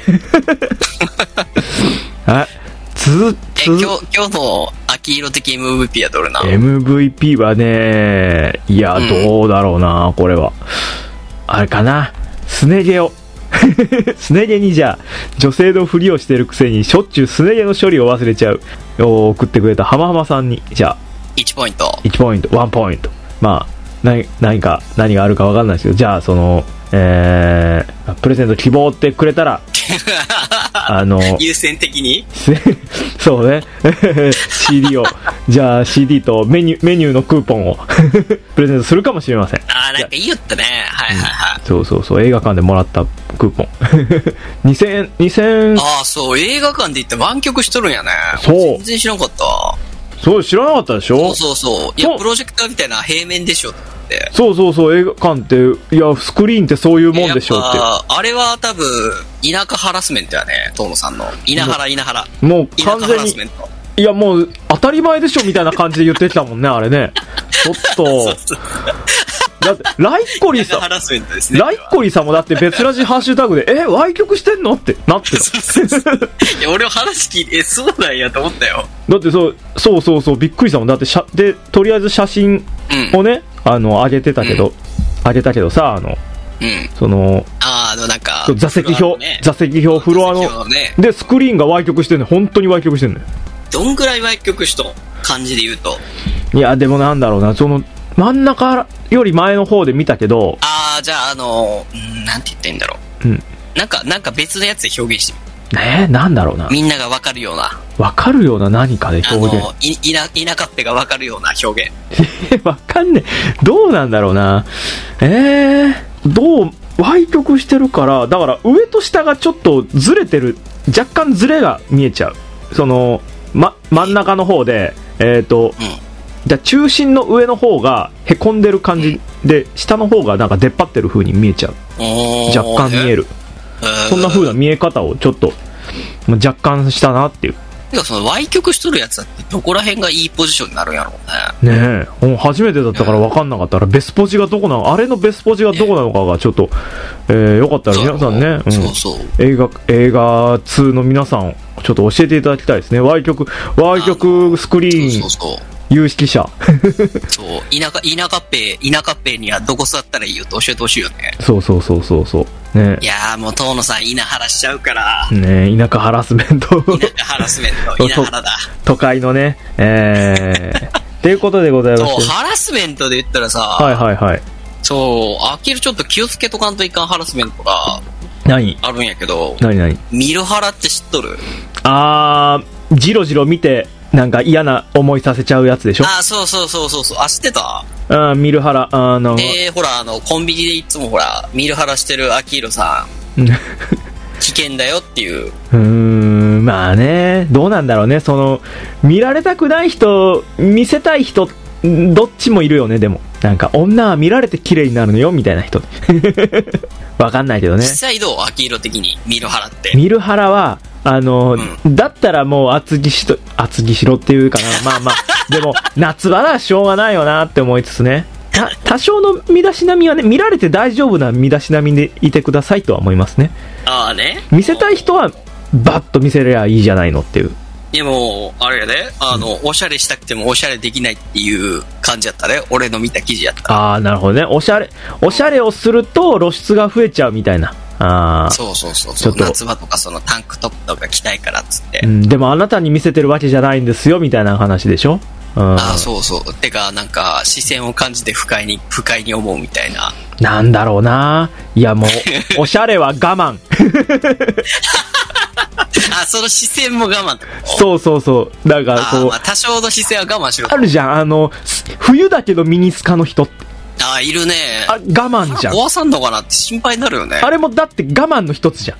Speaker 1: はい、つ
Speaker 2: つえ今日今日の秋色的 エムブイピー はどれな？
Speaker 1: エムブイピー はね、いや、うん、どうだろうな、これはあれかな、すね毛をすね毛に、じゃあ女性のふりをしてるくせにしょっちゅうすね毛の処理を忘れちゃうを送ってくれた浜浜さんに、じゃあ
Speaker 2: いちポイント、
Speaker 1: いちポイント、ワンポイント。まあ何, 何か何があるか分かんないですけど、じゃあその、えー、プレゼント希望ってくれたらあの
Speaker 2: 優先的に
Speaker 1: そうねシーディー をじゃあ シーディー とメニューメニューのクーポンをプレゼントするかもしれません。
Speaker 2: ああ、なんかいいよってね。はいはいはい、
Speaker 1: うん、そうそうそう、映画館でもらったクーポンにせんえんにせんえん。
Speaker 2: ああ、そう、映画館で行って湾曲しとるんやね。
Speaker 1: そう、
Speaker 2: 全然知らんかった。
Speaker 1: そう知らなかったでしょ。
Speaker 2: そうそうそう、いやプロジェクターみたいな平面でしょって。
Speaker 1: そうそうそう、映画館っていやスクリーンってそういうもんでしょって。
Speaker 2: あれは多分田舎ハラスメントやね、遠野さんの稲原稲原
Speaker 1: もう完全に、いやもう当たり前でしょみたいな感じで言ってきたもんねあれねちょっとそうそうだってライッコリーさん、
Speaker 2: ハラスメントですね、
Speaker 1: ライッコリーさんもだって別ラジハッシュタグでえ歪曲してんのってなってる
Speaker 2: いや俺は話聞いてえそうなんやと思ったよ。
Speaker 1: だってそうそうそうそうびっくりしたもん。だってしゃでとりあえず写真をね、うん、あの上げてたけど、うん、上げたけどさ、あの、うん、その
Speaker 2: あのなんか
Speaker 1: 座席表、ね、座席表フロアの、ね、でスクリーンが歪曲してんの。本当に歪曲してんのよ。
Speaker 2: どんぐらい歪曲しと感じで言うと。
Speaker 1: いやでもなんだろうな、その真ん中より前の方で見たけど、
Speaker 2: あああ、じゃあ、あの、んなんて言ってんだろう。うん。なんか、なんか別のやつで表現してみる。
Speaker 1: ねえ、なんだろうな。
Speaker 2: みんながわかるような。
Speaker 1: わかるような何かで表現。
Speaker 2: あの、い、いな、田舎っぺがわかるような表現。
Speaker 1: え、わかんねえ。どうなんだろうな。えー、どう、歪曲してるから、だから上と下がちょっとずれてる、若干ずれが見えちゃう。その、ま、真ん中の方で、えっと、うん、じゃ中心の上の方がへこんでる感じで、下の方がなんか出っ張ってる風に見えちゃう。若干見える。そんな風な見え方をちょっと若干したなっていう。
Speaker 2: てかその歪曲しとるやつだってどこら辺がいいポジションになるんやろうね。
Speaker 1: ねえ、もう初めてだったから分かんなかったら、ベスポジがどこなの、あれのベスポジがどこなのかがちょっと、えー、よかったら皆さんね、うん、
Speaker 2: そうそう
Speaker 1: 映画、映画通の皆さん、ちょっと教えていただきたいですね。歪曲、歪曲スクリーン。そうそうそう。有識者
Speaker 2: そう田舎田舎っぺ田舎っぺにはどこ座ったらいいよって教えてほしいよね。
Speaker 1: そうそうそうそうそうね。
Speaker 2: いやーもう遠野さん田原しちゃうから
Speaker 1: ね。田舎ハラスメント
Speaker 2: 田舎ハラスメント田原だ
Speaker 1: 都会のねえーっていうことでございます。
Speaker 2: そうハラスメントで言ったらさ、
Speaker 1: はいはいはい、
Speaker 2: そうアキルちょっと気をつけとかんといかんハラスメントが
Speaker 1: 何
Speaker 2: あるんやけど、
Speaker 1: 何何
Speaker 2: 見るハラって知っとる？
Speaker 1: あージロジロ見てなんか嫌な思いさせちゃうやつでしょ。
Speaker 2: ああ、そうそうそうそうそう。あ、知ってた？
Speaker 1: あミルハラ、あの。
Speaker 2: で、ほら、あの、コンビニでいつもほら、ミルハラしてるアキーロさん。危険だよっていう。
Speaker 1: うーん、まあね、どうなんだろうね。その、見られたくない人、見せたい人、どっちもいるよね、でも。なんか、女は見られて綺麗になるのよ、みたいな人。わかんないけどね。
Speaker 2: 実際どう？アキーロ的に、ミルハラって。
Speaker 1: ミルハラは、あの、うん、だったらもう厚着しと、厚着しろっていうかな。まあまあ、でも、夏場はしょうがないよなって思いつつね。た、多少の身だしなみはね、見られて大丈夫な身だしなみでいてくださいとは思いますね。
Speaker 2: ああね。
Speaker 1: 見せたい人は、バッと見せりゃいいじゃないのっていう。
Speaker 2: でも、あれやね、あの、うん、おしゃれしたくてもおしゃれできないっていう感じやったね。俺の見た記事やった。
Speaker 1: ああ、なるほどね。おしゃれ、おしゃれをすると露出が増えちゃうみたいな。あ
Speaker 2: そうそうそうそう。夏場とかそのタンクトップとか着たいからっつって、
Speaker 1: うん、でもあなたに見せてるわけじゃないんですよみたいな話でしょ。
Speaker 2: ああ、そうそう。てかなんか視線を感じて不快に不快に思うみたいな。
Speaker 1: なんだろうな。いやもうおしゃれは我慢。
Speaker 2: あ、その視線も我慢ってこと？
Speaker 1: そうそうそう。だからこう、
Speaker 2: まあ多少の視線は我慢しろ。
Speaker 1: あるじゃん。あの冬だけどミニスカの人って。
Speaker 2: あ、いるね。
Speaker 1: あ、我慢じゃん。
Speaker 2: 壊さんのかなって心配になるよね。
Speaker 1: あれもだって我慢の一つじゃん。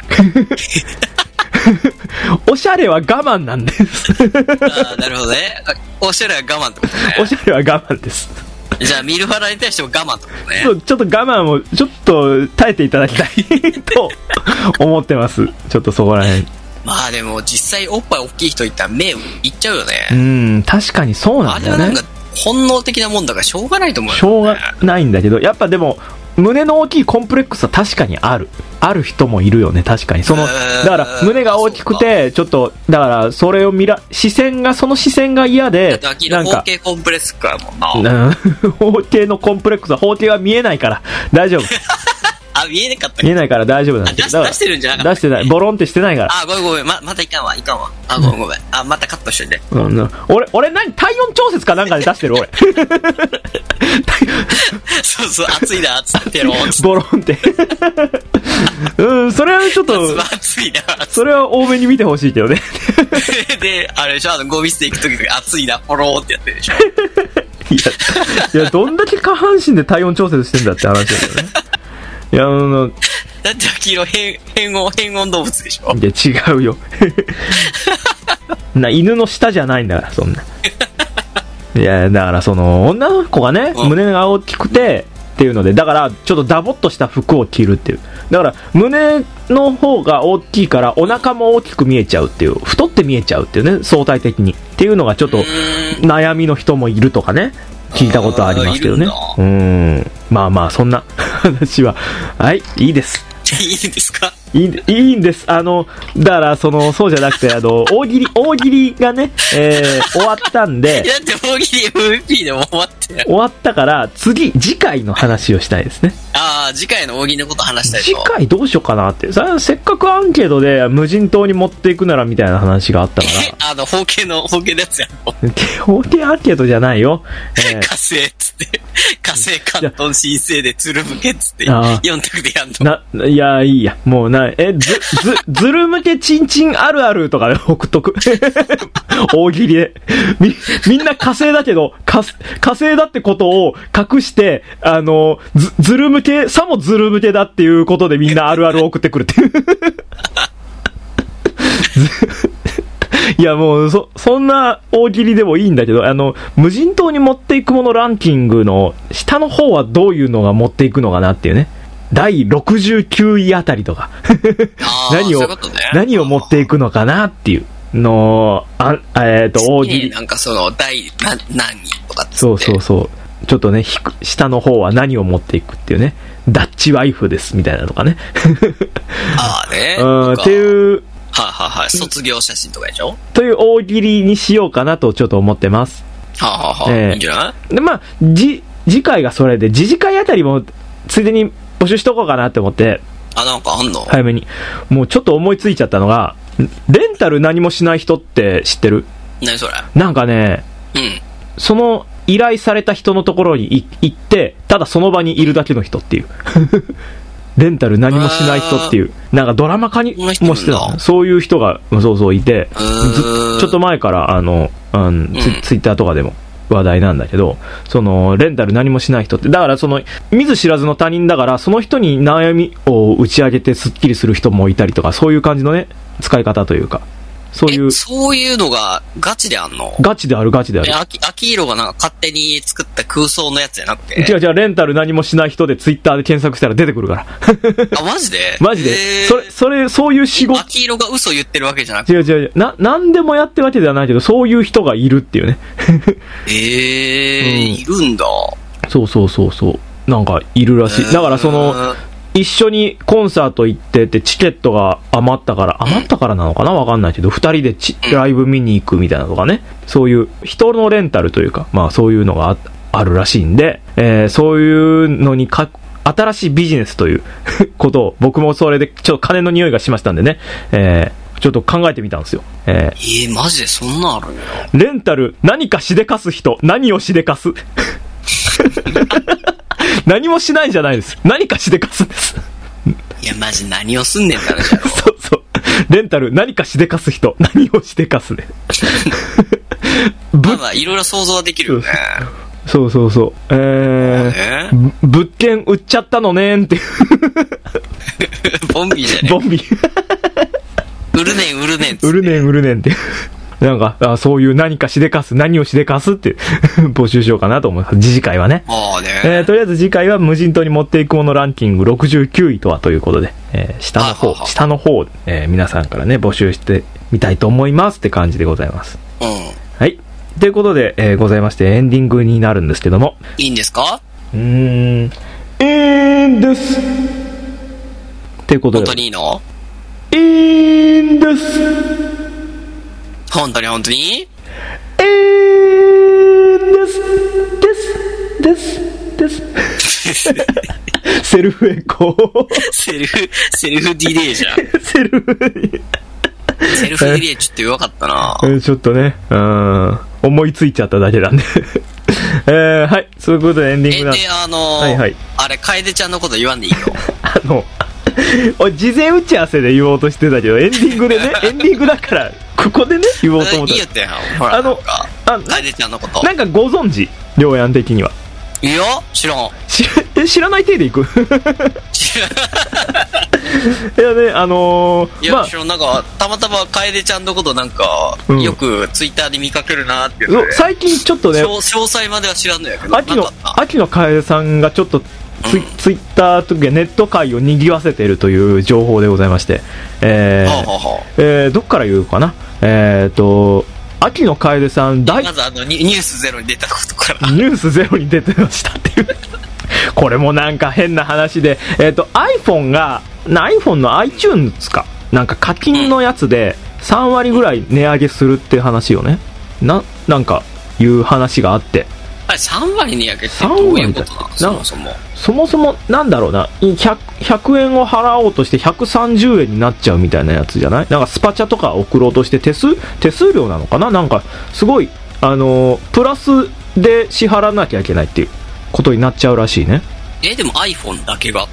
Speaker 1: おしゃれは我慢なんです。
Speaker 2: あ、なるほどね。おしゃれは我慢ってことね。
Speaker 1: おしゃれは我慢です。
Speaker 2: じゃあミルハラに対しても我慢ってことね。
Speaker 1: そう、ちょっと我慢をちょっと耐えていただきたいと思ってます。ちょっとそこら辺。
Speaker 2: まあでも実際おっぱい大きい人いったら目いっちゃうよね。
Speaker 1: うん、確かにそうなんだよね。あれはなんか
Speaker 2: 本能的なもんだからしょうがないと思うよね。
Speaker 1: しょうがないんだけど、やっぱでも胸の大きいコンプレックスは確かにあるある人もいるよね。確かにその、だから胸が大きくてちょっとだからそれを見ら視線がその視線が嫌で、
Speaker 2: なんか包茎コンプレックスかもな。
Speaker 1: 包茎のコンプレックスは包茎は見えないから大丈夫。
Speaker 2: あ、見えなかったっけ？
Speaker 1: 見えないから大丈夫なん
Speaker 2: です。出してるんじゃなかった？
Speaker 1: 出してない。ボロンってしてないから。
Speaker 2: あ、ごめんごめん。ま、またいかんわ。いかんわ。あ、ごめんごめん。あ、またカットしといて。
Speaker 1: うん、俺、俺何体温調節かなんかで出してる俺。
Speaker 2: そうそう、暑いな、つってろ。
Speaker 1: ボロンって。うん、それはちょっと、
Speaker 2: 暑いな。
Speaker 1: それは多めに見てほしいけどね。
Speaker 2: で、あれでしょ、あの、ゴミ捨て行くときとか暑いな、ポローってやってるでしょ。
Speaker 1: いや、いや、どんだけ下半身で体温調節してんだって話だよね。いや、あの、
Speaker 2: だって秋色変、変温、変温動物でしょ。
Speaker 1: いや、違うよ。な、犬の舌じゃないんだから、そんな。いや、だからその、女の子がね、胸が大きくて、っていうので、だから、ちょっとダボっとした服を着るっていう。だから、胸の方が大きいから、お腹も大きく見えちゃうっていう。太って見えちゃうっていうね、相対的に。っていうのがちょっと、悩みの人もいるとかね。聞いたことありますけどね。うーん。まあまあ、そんな話は。はい、いいです。
Speaker 2: いいですか？
Speaker 1: いい、いいんです。あの、だから、その、そうじゃなくて、あの、大喜利、大喜利がね、えー、終わったんで。
Speaker 2: だって大喜利 エムブイピー でも終わったよ。
Speaker 1: 終わったから、次、次回の話をしたいですね。
Speaker 2: ああ、次回の大喜利のこと話したいでしょ。
Speaker 1: 次回どうしようかなって。させっかくアンケートで無人島に持っていくならみたいな話があったから。
Speaker 2: あの、方形の、方形のやつやろ。
Speaker 1: 方形アンケートじゃないよ。
Speaker 2: えー、火星っつって、火星関東申請でつるむけっつって、よん択でやんの。
Speaker 1: な、いや、いいや。もうな、え、ず、ず、ずるむけちんちんあるあるとかで送っとく。大喜利で。み、みんな火星だけど、火、火星だってことを隠して、あの、ず、ずるむけ、さもずるむけだっていうことでみんなあるある送ってくるっていう。いやもうそ、そんな大喜利でもいいんだけど、あの、無人島に持っていくものランキングの下の方はどういうのが持っていくのかなっていうね。だいろくじゅうきゅういあたりとか。何を、ね、何を持っていくのかなっていうのあ、えっ、ー、と、大喜利。
Speaker 2: なんかその、第何、何とかって。
Speaker 1: そうそうそう。ちょっとね、下の方は何を持っていくっていうね。ダッチワイフですみたいなとかね。
Speaker 2: ああね。
Speaker 1: うん、っていう、
Speaker 2: はいはいはい。卒業写真とかでしょ
Speaker 1: という大喜利にしようかなとちょっと思ってます。
Speaker 2: はあ、はあはあ、えー、いいんじゃないで、
Speaker 1: まあ、じ、次回がそれで、次次回あたりも、ついでに募集しとこうかなって思って。
Speaker 2: あ、なんかあんの
Speaker 1: 早めに。もうちょっと思いついちゃったのが、レンタル何もしない人って知ってる？
Speaker 2: 何それ？
Speaker 1: なんかね、
Speaker 2: うん。
Speaker 1: その、依頼された人のところに行って、ただその場にいるだけの人っていう。レンタル何もしない人っていう、なんかドラマ化にもしてた、そういう人がそうそういて、ずちょっと前からあの、うん、ツ, ツイッターとかでも話題なんだけど、そのレンタル何もしない人って、だからその見ず知らずの他人だから、その人に悩みを打ち上げてスッキリする人もいたりとか、そういう感じのね使い方というか。そういう。
Speaker 2: そういうのがガチであんの？
Speaker 1: ガチである、ガチである。
Speaker 2: え、秋、秋色がなんか勝手に作った空想のやつじゃなくて。
Speaker 1: 違う違う、レンタル何もしない人でツイッターで検索したら出てくるから。
Speaker 2: あ、マジで？
Speaker 1: マジで。それ、それ、そういう仕事。
Speaker 2: 秋色が嘘言ってるわけじゃなくて。
Speaker 1: 違う違う、な、なんでもやってるわけではないけど、そういう人がいるっていうね。
Speaker 2: えー、うん、いるんだ。
Speaker 1: そうそうそうそう。なんか、いるらしい。だからその、一緒にコンサート行っててチケットが余ったから、余ったからなのかなわかんないけど、二人でチライブ見に行くみたいなとかね。そういう人のレンタルというか、まあそういうのが あ, あるらしいんで、えー、そういうのにか、新しいビジネスということを、僕もそれでちょっと金の匂いがしましたんでね、えー、ちょっと考えてみたんですよ。え
Speaker 2: ー、えー、マジでそんなあるんや。
Speaker 1: レンタル、何かしでかす人、何をしでかす何もしないんじゃないです。何かしでかすんです。
Speaker 2: いや、マジ何をすんねんって話だろ。
Speaker 1: そうそう。レンタル、何かしでかす人、何をしでかすね。
Speaker 2: まあまあ、いろいろ想像はできるよね。
Speaker 1: そうそうそう。えー、ね、物件売っちゃったのねーんっていう。
Speaker 2: ボンビーじゃね
Speaker 1: ボンビー。
Speaker 2: 売るねん、売るねん。
Speaker 1: 売るねん、売るねんって。なんか、あ、そういう何かしでかす、何をしでかすって募集しようかなと思います。次回はね。
Speaker 2: ああね。
Speaker 1: えー、とりあえず次回は無人島に持っていくものランキングろくじゅうきゅういとはということで、えー、下の方、下の方、えー、皆さんからね、募集してみたいと思いますって感じでございます。
Speaker 2: うん。
Speaker 1: はい。ということで、えー、ございまして、エンディングになるんですけども。
Speaker 2: いいんですか？
Speaker 1: うーん、えーんです。っていうことで。
Speaker 2: 本当にいいの？
Speaker 1: いいんです。
Speaker 2: 本当に本当に？
Speaker 1: えーですですですですセルフエコー
Speaker 2: セルフセルフディレイじゃん。
Speaker 1: セルフ
Speaker 2: セルフディレイちょっと弱かったな。
Speaker 1: えー、ちょっとね、うん、思いついちゃっただけなんでえー、はい、そういうことでエンディングなんで、
Speaker 2: えであのー、はいはい、あれ楓ちゃんのこと言わんでいいの？
Speaker 1: あの俺事前打ち合わせで言おうとしてたけど、エンディングでねエンディングだからここでね言おうと思った。
Speaker 2: いいよってやん。ほら、あの楓ちゃんのこと
Speaker 1: なんかご存知、りょうやん的には。
Speaker 2: いや知らん。
Speaker 1: 知ら知らない体でいく知らいやね、あのー、
Speaker 2: いや、まあ、知らん。なんかたまたま楓ちゃんのことなんか、うん、よくツイッターで見かけるなっていう、ね、
Speaker 1: 最近ちょっとね
Speaker 2: 詳細までは知らんのやけど、
Speaker 1: 秋の秋の楓さんがちょっとツイ、うん、ツイッターとかネット界を賑わせているという情報でございまして、えーはあはあえー、どっから言うかな、えーと秋の楓さん大
Speaker 2: まずあのニュースゼロに出たことから
Speaker 1: ニュースゼロに出てましたっていうこれもなんか変な話で、えーと iPhone が iPhone の iTunes かなんか課金のやつでさんわりぐらい値上げするって話よね。ななんかいう話があって、
Speaker 2: あれさんわり値上げってどういうことなの？そもそも
Speaker 1: そもそもなんだろうな、 100, ひゃくえんを払おうとしてひゃくさんじゅうえんになっちゃうみたいなやつじゃない？なんかスパチャとか送ろうとして手数手数料なのかな、なんかすごいあのプラスで支払わなきゃいけないっていうことになっちゃうらしいね。
Speaker 2: えでも iPhone だけが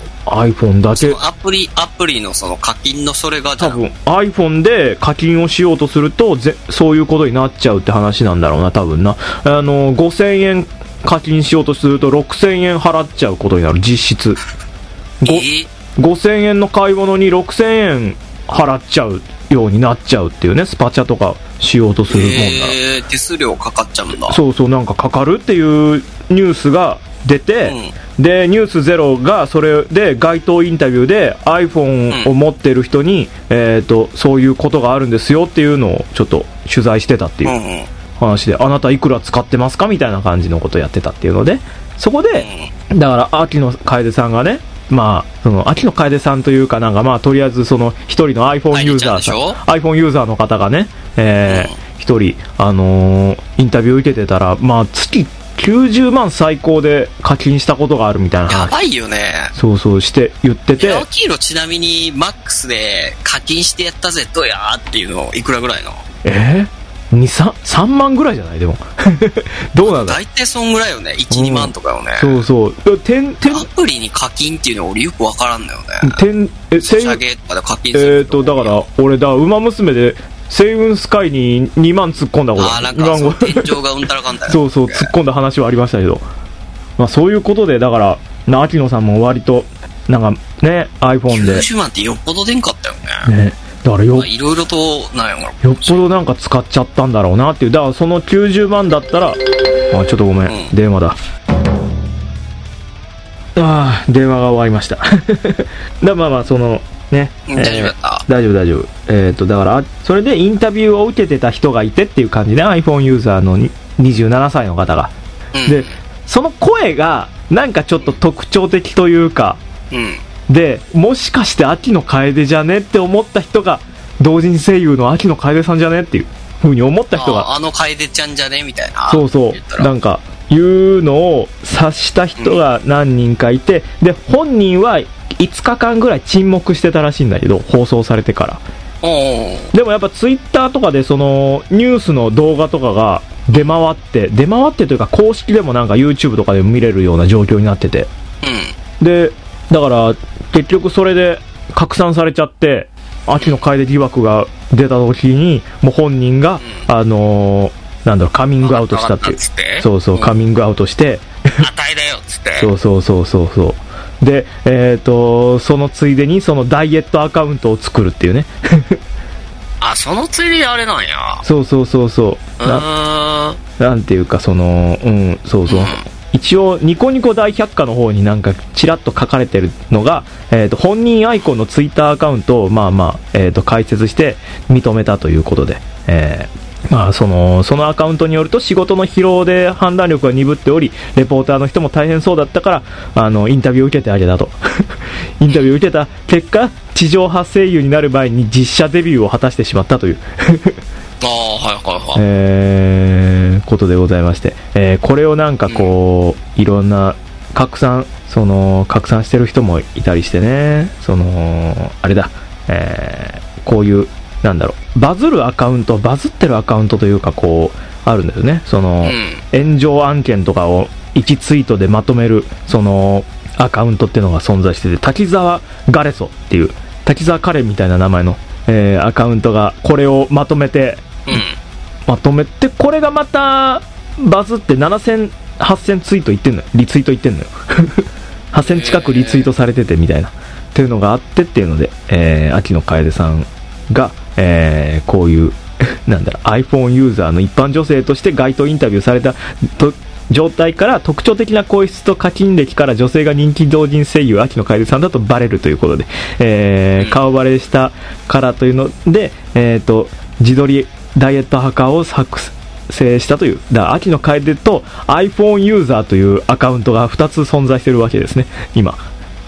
Speaker 1: iPhone だけ、
Speaker 2: そのアプリアプリのその課金のそれがじゃ
Speaker 1: 多分 iPhone で課金をしようとするとぜそういうことになっちゃうって話なんだろうな、多分な。あのごせんえん課金しようとするとろくせんえん払っちゃうことになる、実質。
Speaker 2: えー、
Speaker 1: ごせんえんの買い物にろくせんえん払っちゃうようになっちゃうっていうね、スパチャとかしようとするもんなら。
Speaker 2: えー、手数料かかっちゃうんだ。
Speaker 1: そうそう、なんかかかるっていうニュースが出て、うん、でニュースゼロがそれで街頭インタビューで iPhone を持ってる人に、うん、えーと、そういうことがあるんですよっていうのをちょっと取材してたっていう話で、うんうん、あなたいくら使ってますかみたいな感じのことをやってたっていうので、そこで、うん、だから秋野楓さんがね、まあ、その秋野楓さんというかなんかまあとりあえずその一人の iPhone ユーザーさん iPhone ユーザーの方がね、えー、一、うん、人あのー、インタビューを受けてたら、まあ月きゅうじゅうまん最高で課金したことがあるみたいな話。
Speaker 2: やばいよね。そう
Speaker 1: そうして言ってて。
Speaker 2: アキーロちなみにマックスで課金してやったぜどうやーっていうのいくらぐらいの？
Speaker 1: えー、に、さん、さんまんぐらいじゃないでもどうなんだ。
Speaker 2: 大体そんぐらいよね。いち、にまんとかよね。
Speaker 1: そうそう。点点
Speaker 2: アプリに課金っていうの俺よくわからんのよね。
Speaker 1: 点え
Speaker 2: ソシャゲとかで課金す
Speaker 1: る。えっ、ー、とだから俺だ馬娘でセイウンスカイににまん突っ込んだこと
Speaker 2: あ、なんかそう天井がうんたらかんたら
Speaker 1: そうそう突っ込んだ話はありましたけど、まあ、そういうことでだからな秋野さんも割となんかね iPhone で
Speaker 2: きゅうじゅうまんってよっぽど出んかったよね。ね
Speaker 1: だからよ
Speaker 2: いろいろとなんや
Speaker 1: よっぽどなんか使っちゃったんだろうなっていう。だからそのきゅうじゅうまんだったらあちょっとごめん、うん、電話だ。ああ電話が終わりましただまあまあそのね、
Speaker 2: 大丈夫だった、
Speaker 1: えー、大丈夫大丈夫。えっ、ー、とだからそれでインタビューを受けてた人がいてっていう感じで iPhone ユーザーのにじゅうななさいの方が、うん、でその声がなんかちょっと特徴的というか、うん、でもしかして秋野楓じゃねって思った人が同人声優の秋野楓さんじゃねっていう風に思った人が
Speaker 2: あ, あの楓ちゃんじゃねみたいな、
Speaker 1: そうそうなんかいうのを察した人が何人かいて、うん、で本人はいつかかんぐらい沈黙してたらしいんだけど放送されてから。でもやっぱツイッターとかでそのニュースの動画とかが出回って出回ってというか公式でもなんか YouTube とかでも見れるような状況になってて、うん、でだから結局それで拡散されちゃって秋野楓疑惑が出た時にもう本人が、うん、あのー、なんだろうカミングアウトしたっていう、そうそう、うん、カミングアウトして
Speaker 2: 値だよっつって
Speaker 1: そうそうそうそうそうで、えーと、そのついでにそのダイエットアカウントを作るっていうね
Speaker 2: あ、そのついでにあれなんや。
Speaker 1: そうそうそうそうな、なんていうかそのうんそうそう、うん、一応ニコニコ大百科の方になんかチラッと書かれてるのが、えーと、本人アイコンのツイッターアカウントをまあまあ、えーと、解説して認めたということで、えーまあ、そのそのアカウントによると仕事の疲労で判断力が鈍っておりレポーターの人も大変そうだったからあのインタビューを受けてあげたとインタビューを受けた結果地上波声優になる前に実写デビューを果たしてしまったという
Speaker 2: ああはいはいはい、
Speaker 1: えー、ことでございまして、えー、これをなんかこう、うん、いろんな拡散その拡散してる人もいたりしてね、そのあれだ、えー、こういうなんだろうバズるアカウントバズってるアカウントというかこうあるんだよね。その、うん、炎上案件とかをいちツイートでまとめるそのアカウントっていうのが存在してて、滝沢ガレソっていう滝沢カレンみたいな名前の、えー、アカウントがこれをまとめて、うん、まとめてこれがまたバズってななせんはっせんツイートいってんのよ、リツイートいってんのよはっせん近くリツイートされててみたいなっていうのがあってっていうので、えー、秋野楓さんが、えー、こういうなんだろう iPhone ユーザーの一般女性として街頭インタビューされたと状態から特徴的な声質と課金歴から女性が人気同人声優秋野楓さんだとバレるということで、えー、顔バレしたからというので、えー、と自撮りダイエットハカーを作成したという、だから秋野楓と iPhone ユーザーというアカウントがふたつ存在しているわけですね今。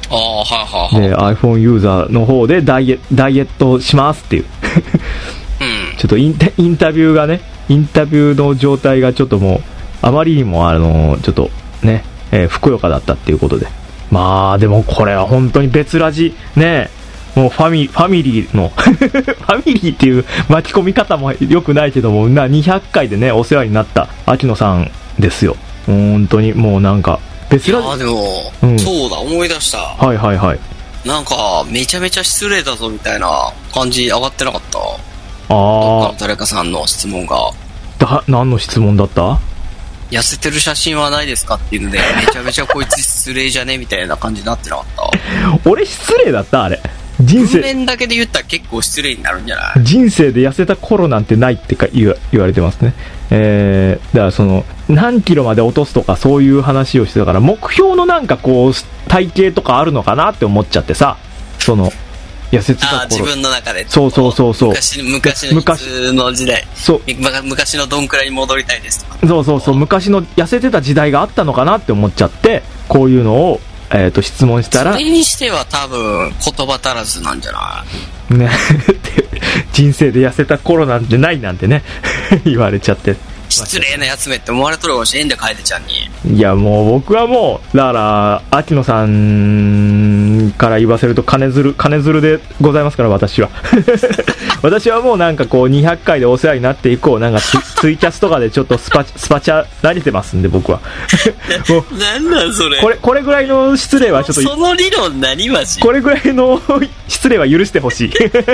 Speaker 2: ああ、はいはいはい。
Speaker 1: で iPhone ユーザーの方でダイエダイエットしますっていう、うん、ちょっとインタ、インタビューがね、インタビューの状態がちょっともうあまりにもあのちょっとね、えー、ふくよかだったっていうことで、まあでもこれは本当に別ラジね、もうファミファミリーのファミリーっていう巻き込み方も良くないけども、なにひゃっかいでねお世話になった秋野さんですよ。本当にもうなんか別ラジ、
Speaker 2: いやでも、うん、そうだ、思い出した。
Speaker 1: はいはいはい。
Speaker 2: なんかめちゃめちゃ失礼だぞみたいな感じ上がってなかった？あ
Speaker 1: あ、ど
Speaker 2: っかの誰かさんの質問が。
Speaker 1: だ、何の質問だった？
Speaker 2: 痩せてる写真はないですかっていうので、めちゃめちゃこいつ失礼じゃねみたいな感じになってなかった
Speaker 1: 俺失礼だった？あれ人生
Speaker 2: 文面だけで言ったら結構失礼になるんじゃない？
Speaker 1: 人生で痩せた頃なんてないってか言わ、言われてますね。えー、だからその何キロまで落とすとかそういう話をしてたから、目標のなんかこう体型とかあるのかなって思っちゃってさ、その痩せてた頃、
Speaker 2: あ、自分の中で
Speaker 1: そうそうそうそう、
Speaker 2: 昔昔のいつの時代、
Speaker 1: そう
Speaker 2: 昔のどんくらいに戻りたいですとか、
Speaker 1: そうそうそう、昔の痩せてた時代があったのかなって思っちゃって、こういうのをえーと質問したら、
Speaker 2: それにしては多分言葉足らずなんじゃない
Speaker 1: ね人生で痩せた頃なんてないなんてね言われちゃって、
Speaker 2: 失礼なやつめって思われとるかもしれんで、楓ちゃんに。
Speaker 1: いやもう僕はもうだから秋野さんから言わせると金づる金づるでございますから、私は私はもうなんかこうにひゃっかいでお世話になって以降、なんか ツ, ツイキャスとかでちょっとスパスパチャ慣れてますんで、僕は
Speaker 2: もうなんなんそれ、
Speaker 1: これこれぐらいの失礼はちょっと、
Speaker 2: その理論何マジ、
Speaker 1: これぐらいの失礼は許してほしい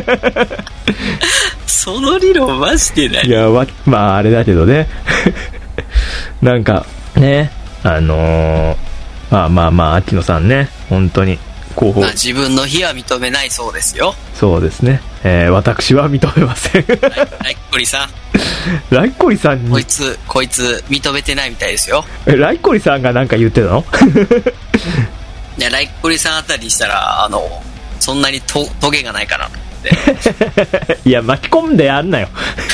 Speaker 2: その理論マジでない。
Speaker 1: いや、まああれだけどねなんかね、あのー、まあまあまあ秋野さんね、本当に候補、まあ、
Speaker 2: 自分の非は認めないそうですよ。
Speaker 1: そうですね、えー、私は認めませんライ
Speaker 2: コリさん
Speaker 1: ライコリさんに
Speaker 2: こいつこいつ認めてないみたいですよ。
Speaker 1: え、ライコリさんがなんか言ってたの
Speaker 2: いや、ライコリさんあたりしたらあのそんなにとトゲがないかなと思って
Speaker 1: いや巻き込んでやんなよ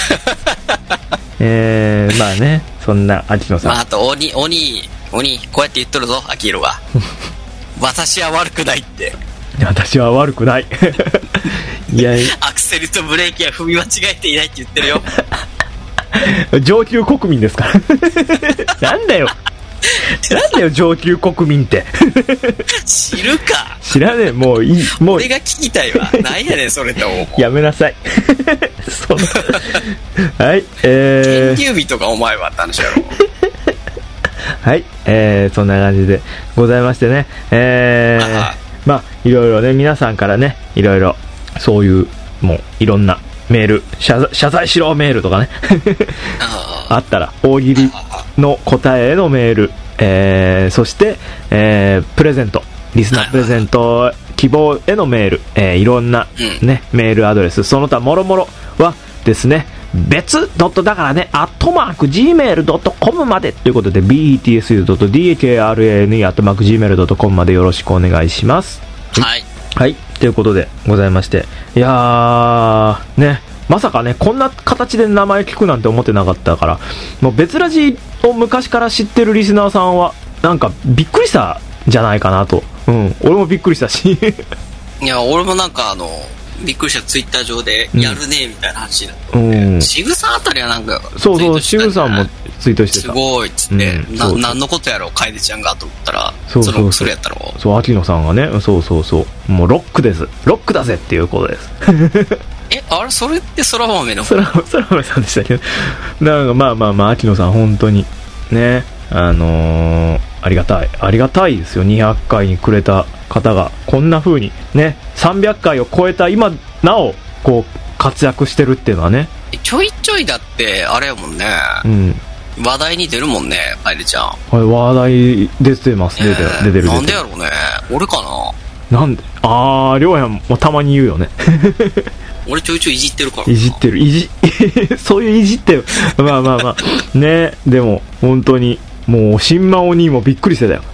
Speaker 1: えー、まあね、そんな秋野さん、
Speaker 2: まあ、あと鬼鬼鬼こうやって言っとるぞ、秋色が私は悪くないって。
Speaker 1: 私は悪くないいや
Speaker 2: アクセルとブレーキは踏み間違えていないって言ってるよ
Speaker 1: 上級国民ですからなんだよなんだよ上級国民って
Speaker 2: 知るか、
Speaker 1: 知らねえ、もういい、もう
Speaker 2: 俺が聞きたいわなんやねんそれと
Speaker 1: やめなさいそのはい、えー、
Speaker 2: 研究日とかお前はって話やろ
Speaker 1: はい、えー、そんな感じでございましてね、えーまあいろいろね、皆さんからね、いろいろそういうもういろんなメール、謝, 謝罪しろメールとかねあったら大喜利の答えへのメール、えー、そして、えー、プレゼント、リスナープレゼント希望へのメール、えー、いろんな、ね、メールアドレス、その他もろもろはですね、別ドットだからね、アットマーク ジーメールドットコム までということで ビーイーティーエスユードットディーケーアールエーエヌイー アットマーク ジーメールドットコム までよろしくお願いします。
Speaker 2: はい、
Speaker 1: はい、ということでございまして、いやーね、まさかねこんな形で名前聞くなんて思ってなかったから、もう別ラジを昔から知ってるリスナーさんはなんかびっくりしたんじゃないかなと、うん、俺もびっくりしたし
Speaker 2: いや俺もなんかあのびっくりした、ツイッター上でやるねみたいな話だったんで、うん、シグさんあたりはなんか
Speaker 1: そうそう、シグさんもツイートしてた、
Speaker 2: すごいっつって、うん、な何のことやろ楓ちゃんがと思ったら、
Speaker 1: そうそうそう、
Speaker 2: それやったろ、
Speaker 1: そう秋野さんがね、そうそうそう、もうロックです、ロックだぜっていうことです
Speaker 2: え、あれそれって空豆の
Speaker 1: 空豆さんでしたけど、なんかまあまあまあ秋野さん本当にね、あのー、ありがたいありがたいですよ、にひゃっかいにくれた方がこんな風にねさんびゃっかいを超えた今なおこう活躍してるっていうのはね、
Speaker 2: ちょいちょいだってあれやもんね、うん、話題に出るもんね、楓ちゃん。はい、
Speaker 1: 話題出てます、出てる、出てる。
Speaker 2: なんでやろうね、俺か
Speaker 1: な。なんで、あー、りょうやんもたまに言うよね
Speaker 2: 俺ちょいちょいいじってるからな。
Speaker 1: いじってる、いじそういういじってるまあまあまあね、でも本当にもう新魔王にもびっくりしてたよ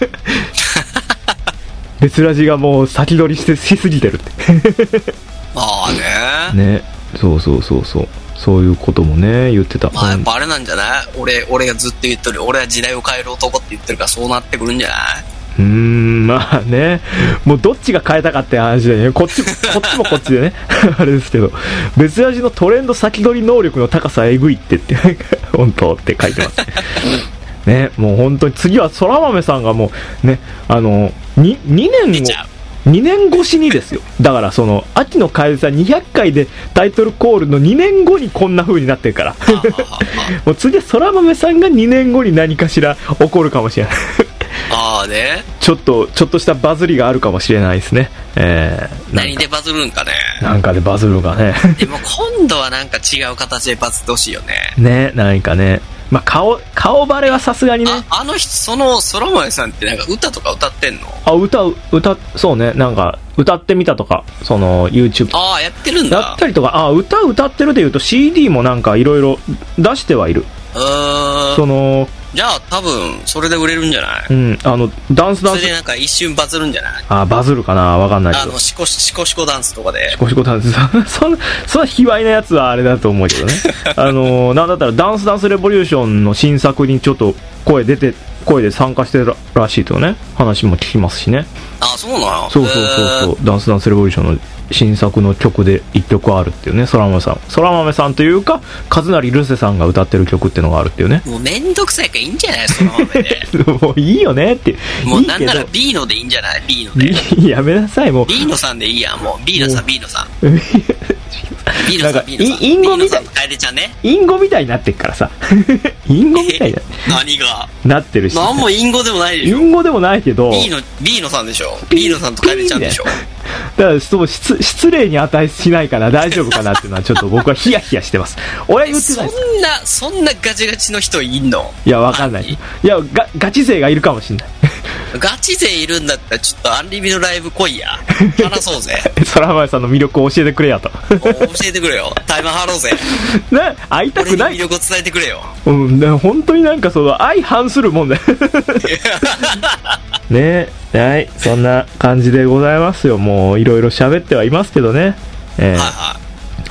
Speaker 1: 別ラジがもう先取りしてしすぎてるって
Speaker 2: ああね
Speaker 1: ね、そうそうそうそう、そういうこともね言ってた。
Speaker 2: まあやっぱあれなんじゃない、俺俺がずっと言ってる、俺は時代を変える男って言ってるから、そうなってくるんじゃない。
Speaker 1: うーん、まあね、もうどっちが変えたかって話でね、こっちこっちもこっちでねあれですけど、別味のトレンド先取り能力の高さえぐいってって本当って書いてますね。もう本当に次はそら豆さんがもうね、あの 2, 2年後にねん越しにですよ。だからその秋のカエルさんにひゃっかいでタイトルコールのにねんごにこんな風になってるからもう次はそら豆さんがにねんごに何かしら起こるかもしれない
Speaker 2: ああね、
Speaker 1: ちょっとちょっとしたバズりがあるかもしれないですね。えー、
Speaker 2: 何でバズるんかね。
Speaker 1: なんかでバズるかね
Speaker 2: でも今度はなんか違う形でバズってほしいよね。
Speaker 1: ね、なんかね、まあ、顔顔バレはさすがにね。
Speaker 2: あ、あの人、その空豆さんってなんか歌とか歌ってんの？
Speaker 1: あ、歌歌そうね、なんか歌ってみたとか、その YouTube
Speaker 2: ああやってるんだ。
Speaker 1: やったりとか、あ、歌歌ってるでいうと シーディー もなんかいろいろ出してはいる。
Speaker 2: うーん、
Speaker 1: その
Speaker 2: じゃあ多分それで売れるんじゃない？
Speaker 1: うん、あのダンスダンス、
Speaker 2: それでなんか一瞬バズるんじゃない？
Speaker 1: あ、バズるかな、わかんないけど。
Speaker 2: あのシコシコシコダンスとかで。
Speaker 1: シコシコダンスそんそんな卑猥なやつはあれだと思うけどねあのなんだったらダンスダンスレボリューションの新作にちょっと声出て声で参加してるらしいとね、話も聞きますしね。
Speaker 2: あ、そうなの？
Speaker 1: そうそうそうそう、ダンスダンスレボリューションの新作の曲でいっきょくあるっていうね、そら豆さんそら豆さんというか和成ルセさんが歌ってる曲っていうのがあるっていうね。
Speaker 2: もうめんどくさいからいいんじゃない？そら豆で
Speaker 1: もういいよねって。
Speaker 2: もうなんなら B のでいいんじゃない？ B ので
Speaker 1: やめなさい、もう
Speaker 2: B のさんでいいやん。もう B のさん B のさんB の
Speaker 1: なんか
Speaker 2: さん B のさん
Speaker 1: インゴみたい、
Speaker 2: 楓ちゃんね、
Speaker 1: インゴみたいになってっからさインゴみたいに
Speaker 2: 何が
Speaker 1: なってるし、
Speaker 2: 何もインゴでもないでしょ。
Speaker 1: インゴでもないけど
Speaker 2: B の B のさんでしょ。 B のさんと楓ちゃんでしょ。
Speaker 1: だからそう失失礼に値しないかな、大丈夫かなっていうのはちょっと僕はヒヤヒヤしてます。俺は言ってないです。
Speaker 2: そんなそんなガチガチの人いんの？
Speaker 1: いや、わかんない。いや、ガガチ勢がいるかもしれない
Speaker 2: ガチ勢いるんだったらちょっとアンリミのライブ来いや、話そうぜ
Speaker 1: そら豆さんの魅力を教えてくれやと
Speaker 2: 教えてくれよ、タイマン張ろうぜ
Speaker 1: な、会いたくない、
Speaker 2: 俺に魅力を伝えてくれよ。
Speaker 1: うん、ね、本当になんかその相反するもんだよね。はい、そんな感じでございますよ。もういろいろ喋ってはいますけどね、えー、はいはい、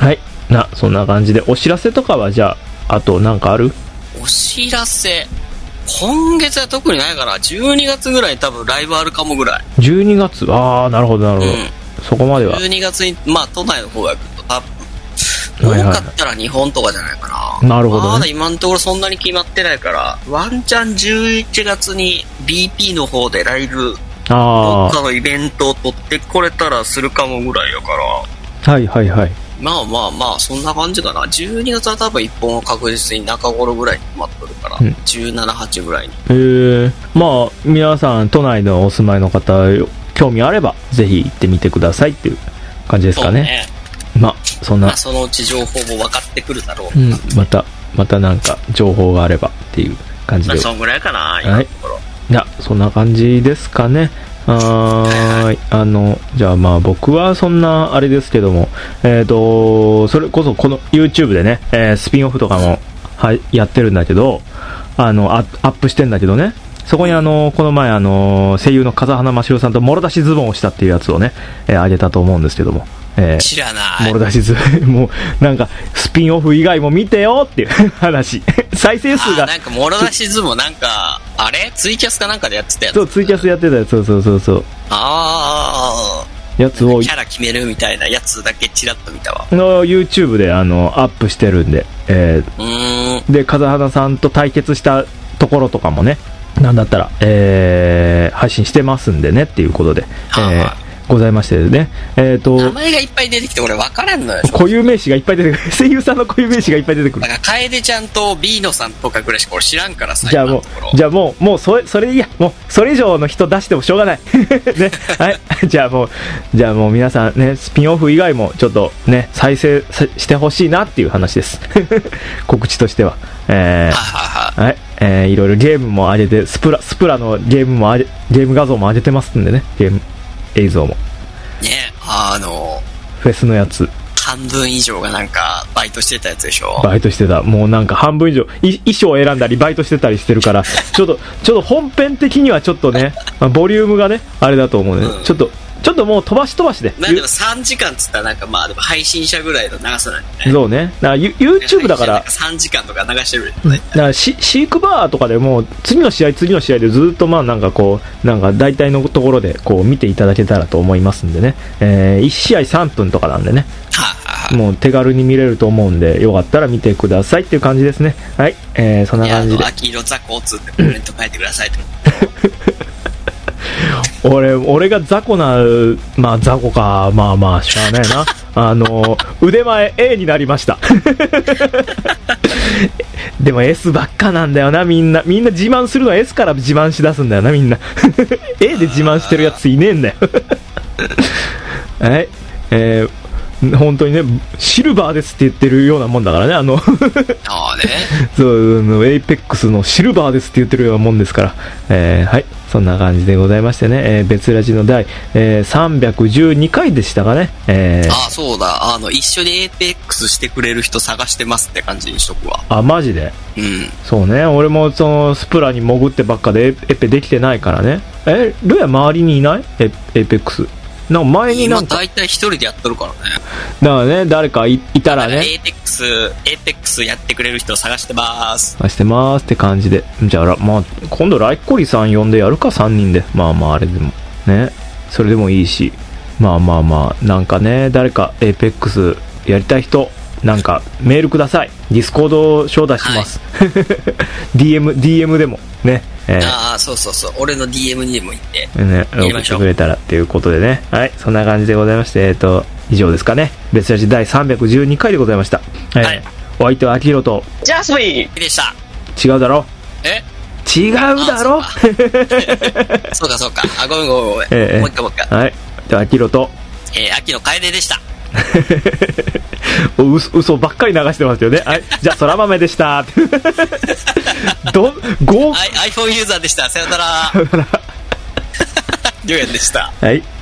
Speaker 1: はい、な、そんな感じでお知らせとかはじゃああとなんかある？
Speaker 2: お知らせ今月は特にないから、じゅうにがつぐらいに多分ライブあるかもぐらい。
Speaker 1: じゅうにがつ、ああ、なるほどなるほど、うん、そこまでは
Speaker 2: じゅうにがつに、まあ都内の方が来ると多分多かったら日本とかじゃないかな。
Speaker 1: なるほど、ね、
Speaker 2: まだ今のところそんなに決まってないから、ワンチャンじゅういちがつに ビーピー の方でライブどっかのイベントを取ってこれたらするかもぐらいやから。
Speaker 1: はいはいはい。
Speaker 2: まあまあまあそんな感じかな。じゅうにがつは多分いっぽんは確実に中頃ぐらいに決まっとるから、うん、じゅうなな、はちぐらいに。へ
Speaker 1: え。まあ皆さん都内のお住まいの方興味あればぜひ行ってみてくださいっていう感じですかね。ね、まあそんな、まあ、
Speaker 2: そのうち情報も分かってくるだろう、
Speaker 1: うん、またまたなんか情報があればっていう感じで、まあ、
Speaker 2: そんぐらいかな今のところ。
Speaker 1: はい、いや、そんな感じですかね。ああのじゃあまあ僕はそんなあれですけども、えーとそれこそこの YouTube でね、えー、スピンオフとかもはやってるんだけど、あの ア, アップしてんだけどね、そこにあのこの前あの声優の風花真城さんともろ出しズボンをしたっていうやつをね、えー、上げたと思うんですけども、えー、
Speaker 2: 知らない。
Speaker 1: もろ出しズボンもうなんかスピンオフ以外も見てよっていう話再生数が
Speaker 2: なんかもろ出しズボンなんかあれツイキャスかなんかでやってたやつ。
Speaker 1: そう、ツイキャスやってたやつ、そうそうそうそう。
Speaker 2: あ
Speaker 1: あやつを
Speaker 2: キャラ決めるみたいなやつだけチラッと見たわ。
Speaker 1: の YouTube であのアップしてるんで、えー、
Speaker 2: うーん
Speaker 1: で風花さんと対決したところとかもね、なんだったら、えー、配信してますんでねっていうことで、
Speaker 2: はあ、
Speaker 1: えーございましてね、えーと、
Speaker 2: 名前がいっぱい出てきて俺分からんのよ。
Speaker 1: 固有名詞がいっぱい出てくる声優さんの固有名詞がいっぱい出てくる。
Speaker 2: だから楓ちゃんと B のさんとかぐらいしか俺知らんからさ。
Speaker 1: じゃあもうじゃあもうもうそれそれでいいや、もうそれ以上の人出してもしょうがないね、はいじゃあもうじゃあもう皆さんね、スピンオフ以外もちょっとね再生してほしいなっていう話です告知としては、えー、
Speaker 2: はいはいはい、
Speaker 1: はい、えー、いろいろゲームも上げて、スプラスプラのゲームも上げゲーム画像も上げてますんでね、ゲーム映像も
Speaker 2: ね、あの
Speaker 1: フェスのやつ
Speaker 2: 半分以上がなんかバイトしてたやつでしょ。
Speaker 1: バイトしてた、もうなんか半分以上い衣装を選んだりバイトしてたりしてるからちょっとちょっと本編的にはちょっとねボリュームがねあれだと思うね、うん、ちょっとちょっともう飛ばし飛ばしで。
Speaker 2: まあでもさんじかんっつったらなんかまあでも配信者ぐらいの長さなんでね。
Speaker 1: そうね。だから YouTube だから。
Speaker 2: さんじかんとか流してるよ
Speaker 1: ね。だからシークバーとかでも次の試合次の試合でずっとまあなんかこうなんか大体のところでこう見ていただけたらと思いますんでね。えー、いち試合さんぷんとかなんでね。
Speaker 2: はあはあ、
Speaker 1: もう手軽に見れると思うんでよかったら見てくださいっていう感じですね。はい。えー、そんな感じで。
Speaker 2: 秋色ザ交通ってコメント書いてくださいと。
Speaker 1: 俺俺が雑魚なまあ雑魚かまあまあしゃあないなあの腕前 A になりましたでも S ばっかなんだよなみんなみんな自慢するのは S から自慢しだすんだよなみんなA で自慢してるやついねえんだよはいえー本当にねシルバーですって言ってるようなもんだからねあの
Speaker 2: あね
Speaker 1: そうエイペックスのシルバーですって言ってるようなもんですから、えー、はいそんな感じでございましてね、えー、別ラジの第、えー、さんびゃくじゅうにかいでしたかね、えー、
Speaker 2: あそうだあの一緒にエイペックスしてくれる人探してますって感じにしとくわ。
Speaker 1: あマジで
Speaker 2: うん
Speaker 1: そうね俺もそのスプラに潜ってばっかでエペできてないからねえルヤ周りにいないエイペックスなんか前になんか
Speaker 2: 今大体一人でやっとるからね。
Speaker 1: だからね誰か い, いたらね
Speaker 2: エイペックスエイペックスやってくれる人を探してます
Speaker 1: 探してますって感じでじゃあ、まあ、今度ライコリさん呼んでやるかさんにんでまあまああれでもねそれでもいいしまあまあまあなんかね誰かエイペックスやりたい人なんかメールください。ディスコード招待してます、はい、ディーエム ディーエム でもね、えー、
Speaker 2: ああそうそうそう俺の ディーエム にでも行って
Speaker 1: ね送ってくれたらっていうことでねはいそんな感じでございましてえっ、ー、と以上ですかね別ラジ第さんびゃくじゅうにかいでございました、えー、はいお相手はアキヒロと
Speaker 2: ジャスミンでした。
Speaker 1: 違うだろ
Speaker 2: え
Speaker 1: 違うだろ
Speaker 2: そうかそうかあごめんごめんごめん、えー、もう一回もう一回はい
Speaker 1: ではアキヒロと
Speaker 2: えー、秋の楓でした
Speaker 1: 嘘, 嘘ばっかり流してますよね。はい、じゃあ空豆でしたどご
Speaker 2: iPhone ユーザーでした。さよならりょうやんでした。
Speaker 1: はい